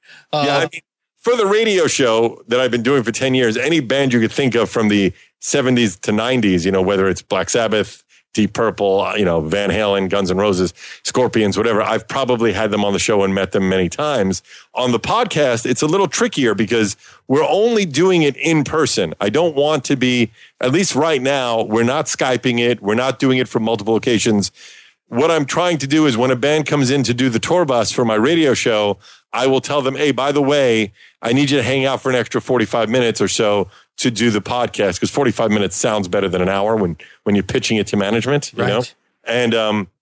For the radio show that I've been doing for 10 years, any band you could think of from the 70s to 90s, whether it's Black Sabbath, Deep Purple, Van Halen, Guns N' Roses, Scorpions, whatever. I've probably had them on the show and met them many times. On the podcast, it's a little trickier because we're only doing it in person. I don't want to be, at least right now, we're not Skyping it. We're not doing it from multiple locations. What I'm trying to do is when a band comes in to do the tour bus for my radio show, I will tell them, hey, by the way, I need you to hang out for an extra 45 minutes or so to do the podcast, because 45 minutes sounds better than an hour when you're pitching it to management, you know? And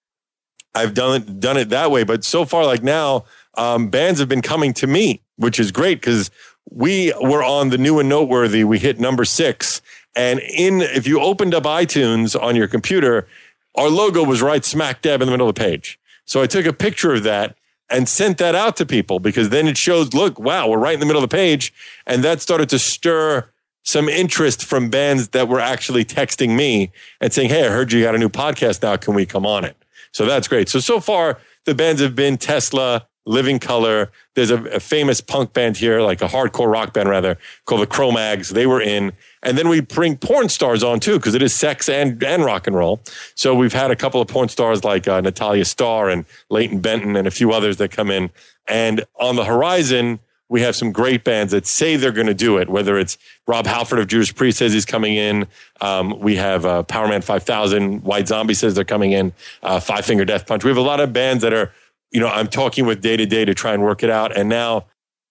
I've done it that way. But so far, like now, bands have been coming to me, which is great, because we were on the New and Noteworthy. We hit number 6. And if you opened up iTunes on your computer, our logo was right smack dab in the middle of the page. So I took a picture of that and sent that out to people, because then it shows, look, wow, we're right in the middle of the page. And that started to stir some interest from bands that were actually texting me and saying, hey, I heard you got a new podcast now. Can we come on it? So that's great. So far, the bands have been Tesla, Living Colour. There's a famous punk band here, like a hardcore rock band rather, called the Cro-Mags. They were in. And then we bring porn stars on too, because it is sex and rock and roll. So we've had a couple of porn stars like Natalia Starr and Leighton Benton and a few others that come in. And on the horizon, we have some great bands that say they're going to do it, whether it's Rob Halford of Judas Priest says he's coming in. We have Powerman 5000. White Zombie says they're coming in. Five Finger Death Punch. We have a lot of bands that are I'm talking with day to day to try and work it out. And now,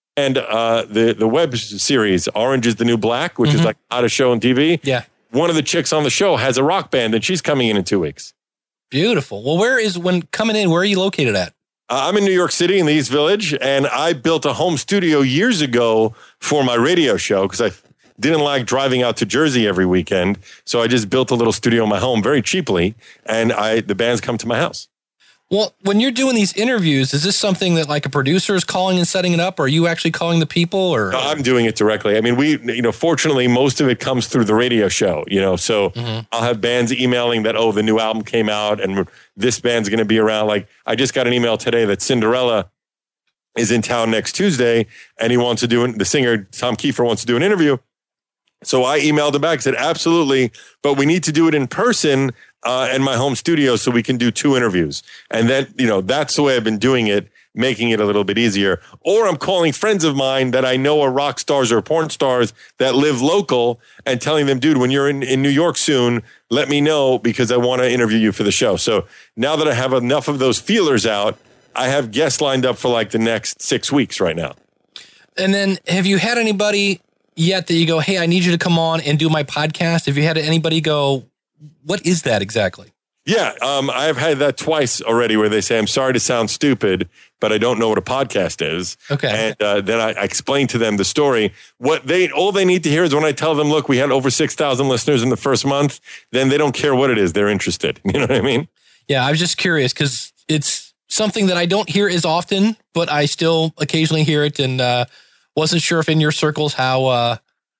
the web series, Orange is the New Black, which is like how to show on TV. Yeah. One of the chicks on the show has a rock band and she's coming in 2 weeks. Beautiful. Well, where are you located at? I'm in New York City in the East Village, and I built a home studio years ago for my radio show because I didn't like driving out to Jersey every weekend. So I just built a little studio in my home very cheaply, and the bands come to my house. Well, when you're doing these interviews, is this something that like a producer is calling and setting it up, or are you actually calling the people? Or no, I'm doing it directly. I mean, fortunately, most of it comes through the radio show, so I'll have bands emailing that, the new album came out and this band's going to be around. Like I just got an email today that Cinderella is in town next Tuesday and he wants to do the singer, Tom Kiefer, wants to do an interview. So I emailed him back and said, absolutely, but we need to do it in person in my home studio so we can do 2 interviews. And then, that's the way I've been doing it, making it a little bit easier. Or I'm calling friends of mine that I know are rock stars or porn stars that live local and telling them, dude, when you're in New York soon, let me know because I want to interview you for the show. So now that I have enough of those feelers out, I have guests lined up for like the next 6 weeks right now. And then have you had anybody yet that you go, hey, I need you to come on and do my podcast? Have you had anybody go, what is that exactly? Yeah, I've had that twice already where they say, I'm sorry to sound stupid, but I don't know what a podcast is. Okay. And then I explain to them the story. All they need to hear is when I tell them, look, we had over 6,000 listeners in the first month, then they don't care what it is. They're interested. You know what I mean? Yeah, I was just curious because it's something that I don't hear as often, but I still occasionally hear it, and wasn't sure if in your circles how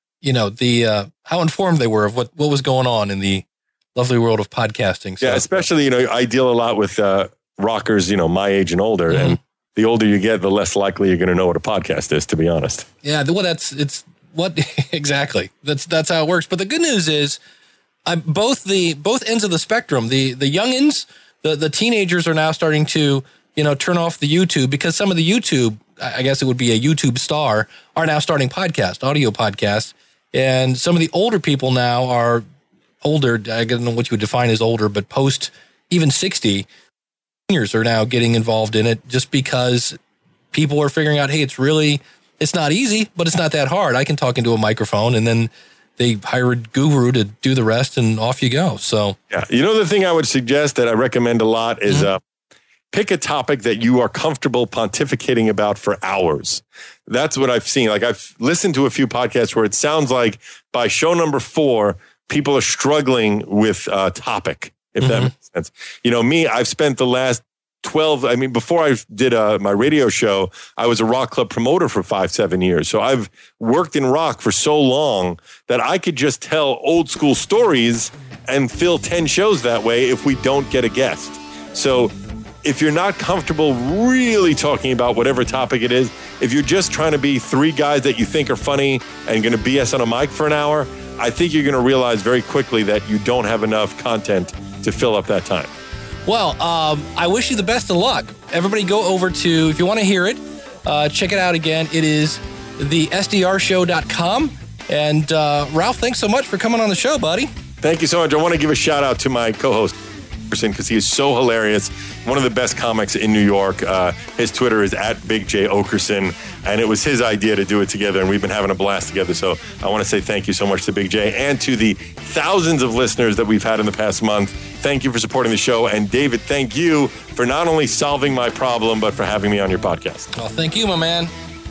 how informed they were of what was going on in the lovely world of podcasting. So. Yeah, especially, I deal a lot with rockers, my age and older. And the older you get, the less likely you're going to know what a podcast is, to be honest. Yeah, exactly. That's how it works. But the good news is both ends of the spectrum, the youngins, the teenagers are now starting to, turn off the YouTube because some of the YouTube, I guess it would be a YouTube star, are now starting audio podcasts. And some of the older people now are older, I don't know what you would define as older, but post even 60, seniors are now getting involved in it just because people are figuring out, hey, it's not easy, but it's not that hard. I can talk into a microphone, and then they hire a guru to do the rest and off you go. So, yeah. The thing I would suggest that I recommend a lot is pick a topic that you are comfortable pontificating about for hours. That's what I've seen. Like I've listened to a few podcasts where it sounds like by show number 4, people are struggling with topic, if that makes sense. Me, I've spent the last 12, before I did my radio show, I was a rock club promoter for 5-7 years. So I've worked in rock for so long that I could just tell old school stories and fill 10 shows that way if we don't get a guest. So if you're not comfortable really talking about whatever topic it is, if you're just trying to be 3 guys that you think are funny and going to BS on a mic for an hour, I think you're going to realize very quickly that you don't have enough content to fill up that time. Well, I wish you the best of luck. Everybody go over to, if you want to hear it, check it out again. It is the SDRshow.com. And Ralph, thanks so much for coming on the show, buddy. Thank you so much. I want to give a shout out to my co-host, because he is so hilarious. One of the best comics in New York. His Twitter is @BigJOkerson, and it was his idea to do it together, and we've been having a blast together. So I want to say thank you so much to Big J and to the thousands of listeners that we've had in the past month. Thank you for supporting the show. And David, thank you for not only solving my problem, but for having me on your podcast. Well, thank you, my man.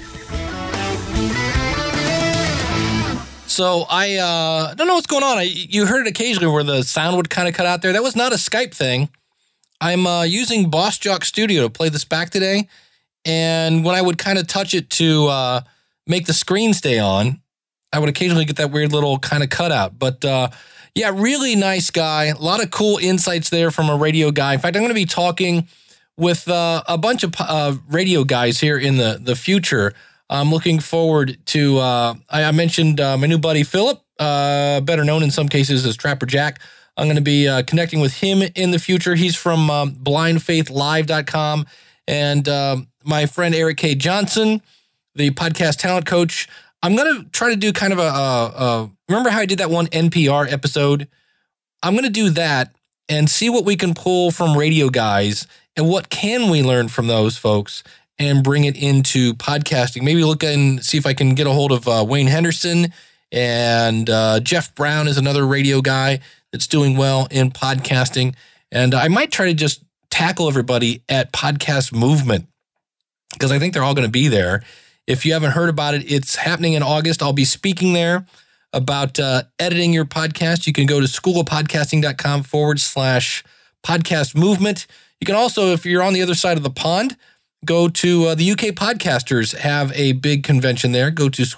So I don't know what's going on. You heard it occasionally where the sound would kind of cut out there. That was not a Skype thing. I'm using Boss Jock Studio to play this back today. And when I would kind of touch it to make the screen stay on, I would occasionally get that weird little kind of cutout. But yeah, really nice guy. A lot of cool insights there from a radio guy. In fact, I'm going to be talking with a bunch of radio guys here in the future. I'm looking forward to, I mentioned my new buddy Philip, better known in some cases as Trapper Jack. I'm going to be connecting with him in the future. He's from blindfaithlive.com. And my friend Eric K. Johnson, the podcast talent coach. I'm going to try to do kind of remember how I did that one NPR episode? I'm going to do that and see what we can pull from radio guys and what can we learn from those folks and bring it into podcasting. Maybe look and see if I can get a hold of Wayne Henderson, and Jeff Brown is another radio guy that's doing well in podcasting. And I might try to just tackle everybody at Podcast Movement, because I think they're all going to be there. If you haven't heard about it, it's happening in August. I'll be speaking there about editing your podcast. You can go to schoolofpodcasting.com/podcast movement. You can also, if you're on the other side of the pond, go to the UK Podcasters have a big convention there. Go to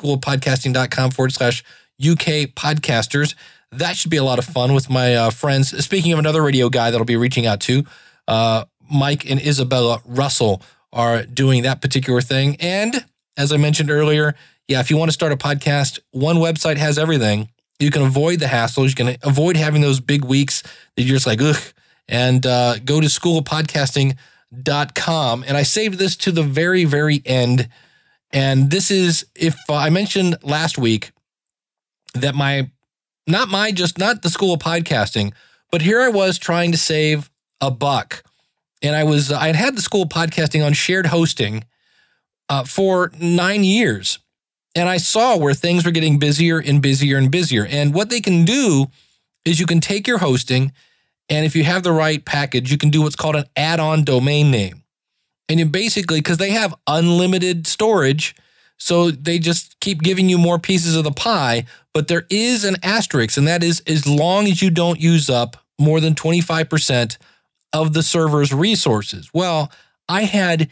schoolofpodcasting.com/UK Podcasters. That should be a lot of fun with my friends. Speaking of another radio guy that'll be reaching out to, Mike and Isabella Russell are doing that particular thing. And as I mentioned earlier, if you want to start a podcast, one website has everything. You can avoid the hassles. You can avoid having those big weeks that you're just like, ugh. And go to schoolofpodcasting.com. And I saved this to the very, very end. And this is, if I mentioned last week that not the School of Podcasting, but here I was trying to save $1. And I had the School of Podcasting on shared hosting for 9 years. And I saw where things were getting busier and busier and busier. And what they can do is you can take your hosting, and if you have the right package, you can do what's called an add-on domain name. And you basically, because they have unlimited storage, so they just keep giving you more pieces of the pie, but there is an asterisk, and that is as long as you don't use up more than 25% of the server's resources. Well, I had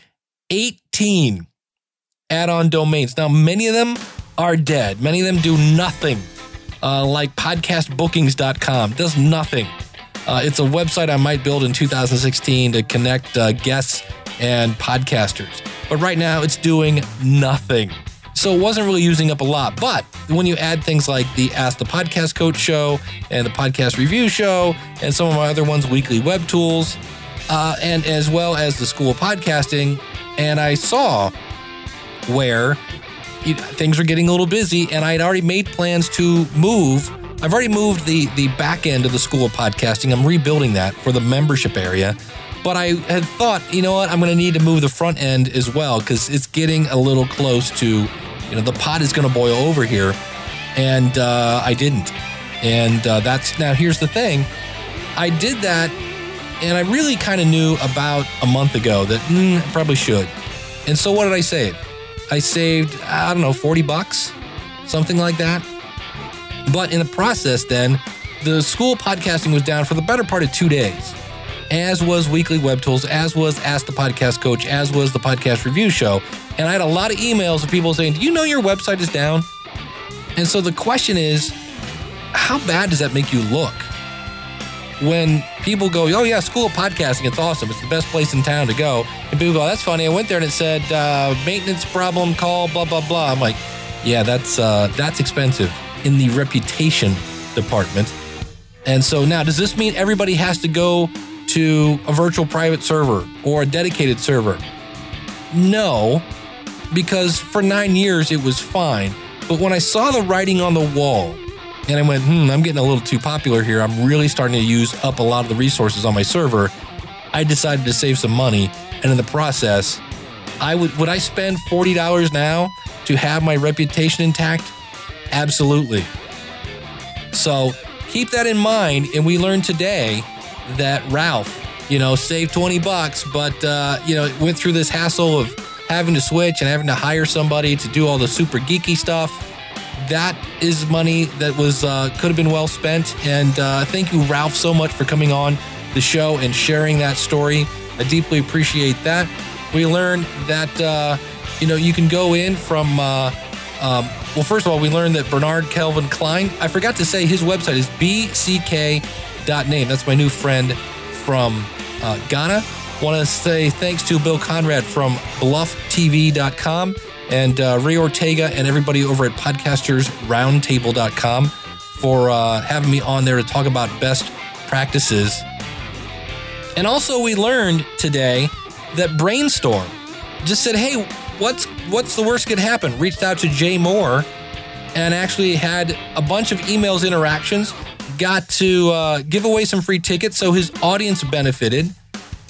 18 add-on domains. Now, many of them are dead. Many of them do nothing, like podcastbookings.com does nothing. It's a website I might build in 2016 to connect guests and podcasters. But right now, it's doing nothing. So it wasn't really using up a lot. But when you add things like the Ask the Podcast Coach show and the Podcast Review show and some of my other ones, Weekly Web Tools, and as well as the School of Podcasting, and I saw where things were getting a little busy, and I had already made plans to move. I've already moved the back end of the School of Podcasting. I'm rebuilding that for the membership area. But I had thought, you know what, I'm going to need to move the front end as well, because it's getting a little close to, the pot is going to boil over here. And I didn't. And now here's the thing. I did that, and I really kind of knew about a month ago that I probably should. And so what did I save? I saved, I don't know, $40, something like that. But in the process then, the School of Podcasting was down for the better part of 2 days, as was Weekly Web Tools, as was Ask the Podcast Coach, as was the Podcast Review show. And I had a lot of emails of people saying, do you know your website is down? And so the question is, how bad does that make you look? When people go, oh yeah, School of Podcasting, it's awesome. It's the best place in town to go. And people go, that's funny. I went there and it said, maintenance problem, call, blah, blah, blah. I'm like, yeah, that's expensive in the reputation department. And so now, does this mean everybody has to go to a virtual private server or a dedicated server? No, because for 9 years it was fine. But when I saw the writing on the wall, and I went, I'm getting a little too popular here. I'm really starting to use up a lot of the resources on my server. I decided to save some money. And in the process, would I spend $40 now to have my reputation intact? Absolutely. So keep that in mind. And we learned today that Ralph, saved $20, but, went through this hassle of having to switch and having to hire somebody to do all the super geeky stuff. That is money that was could have been well spent. And thank you, Ralph, so much for coming on the show and sharing that story. I deeply appreciate that. We learned that, you can go in from, first of all, we learned that Bernard Kelvin Klein, I forgot to say his website is bck.name. That's my new friend from Ghana. Want to say thanks to Bill Conrad from blufftv.com and Ray Ortega and everybody over at podcastersroundtable.com for having me on there to talk about best practices. And also we learned today that Brainstorm just said, hey, what's the worst could happen? Reached out to Jay Moore and actually had a bunch of emails interactions, got to give away some free tickets, so his audience benefited.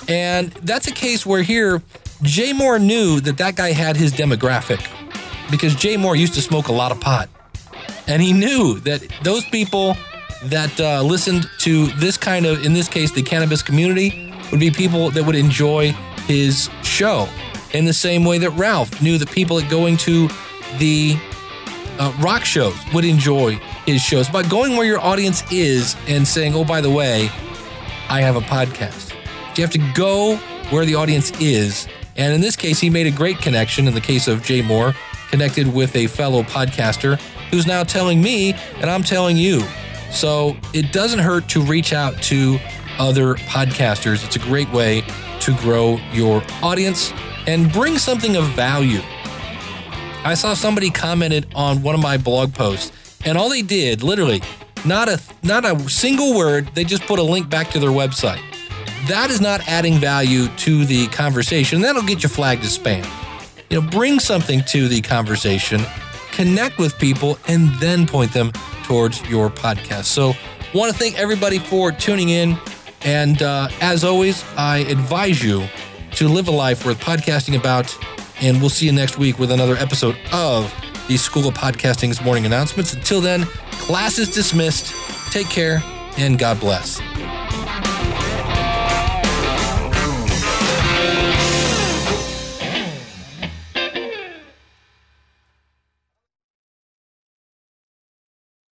And that's a case where here, Jay Moore knew that guy had his demographic because Jay Moore used to smoke a lot of pot. And he knew that those people that listened to this kind of, in this case, the cannabis community, would be people that would enjoy his show. In the same way that Ralph knew that people that going to the rock shows would enjoy his shows. But going where your audience is and saying, oh, by the way, I have a podcast. You have to go where the audience is. And in this case, he made a great connection. In the case of Jay Moore, connected with a fellow podcaster who's now telling me, and I'm telling you. So it doesn't hurt to reach out to other podcasters. It's a great way to grow your audience and bring something of value. I saw somebody commented on one of my blog posts, and all they did, literally, not a single word, they just put a link back to their website. That is not adding value to the conversation. That'll get you flagged as spam. Bring something to the conversation, connect with people, and then point them towards your podcast. So, want to thank everybody for tuning in. And as always, I advise you to live a life worth podcasting about. And we'll see you next week with another episode of the School of Podcasting's morning announcements. Until then, class is dismissed. Take care and God bless.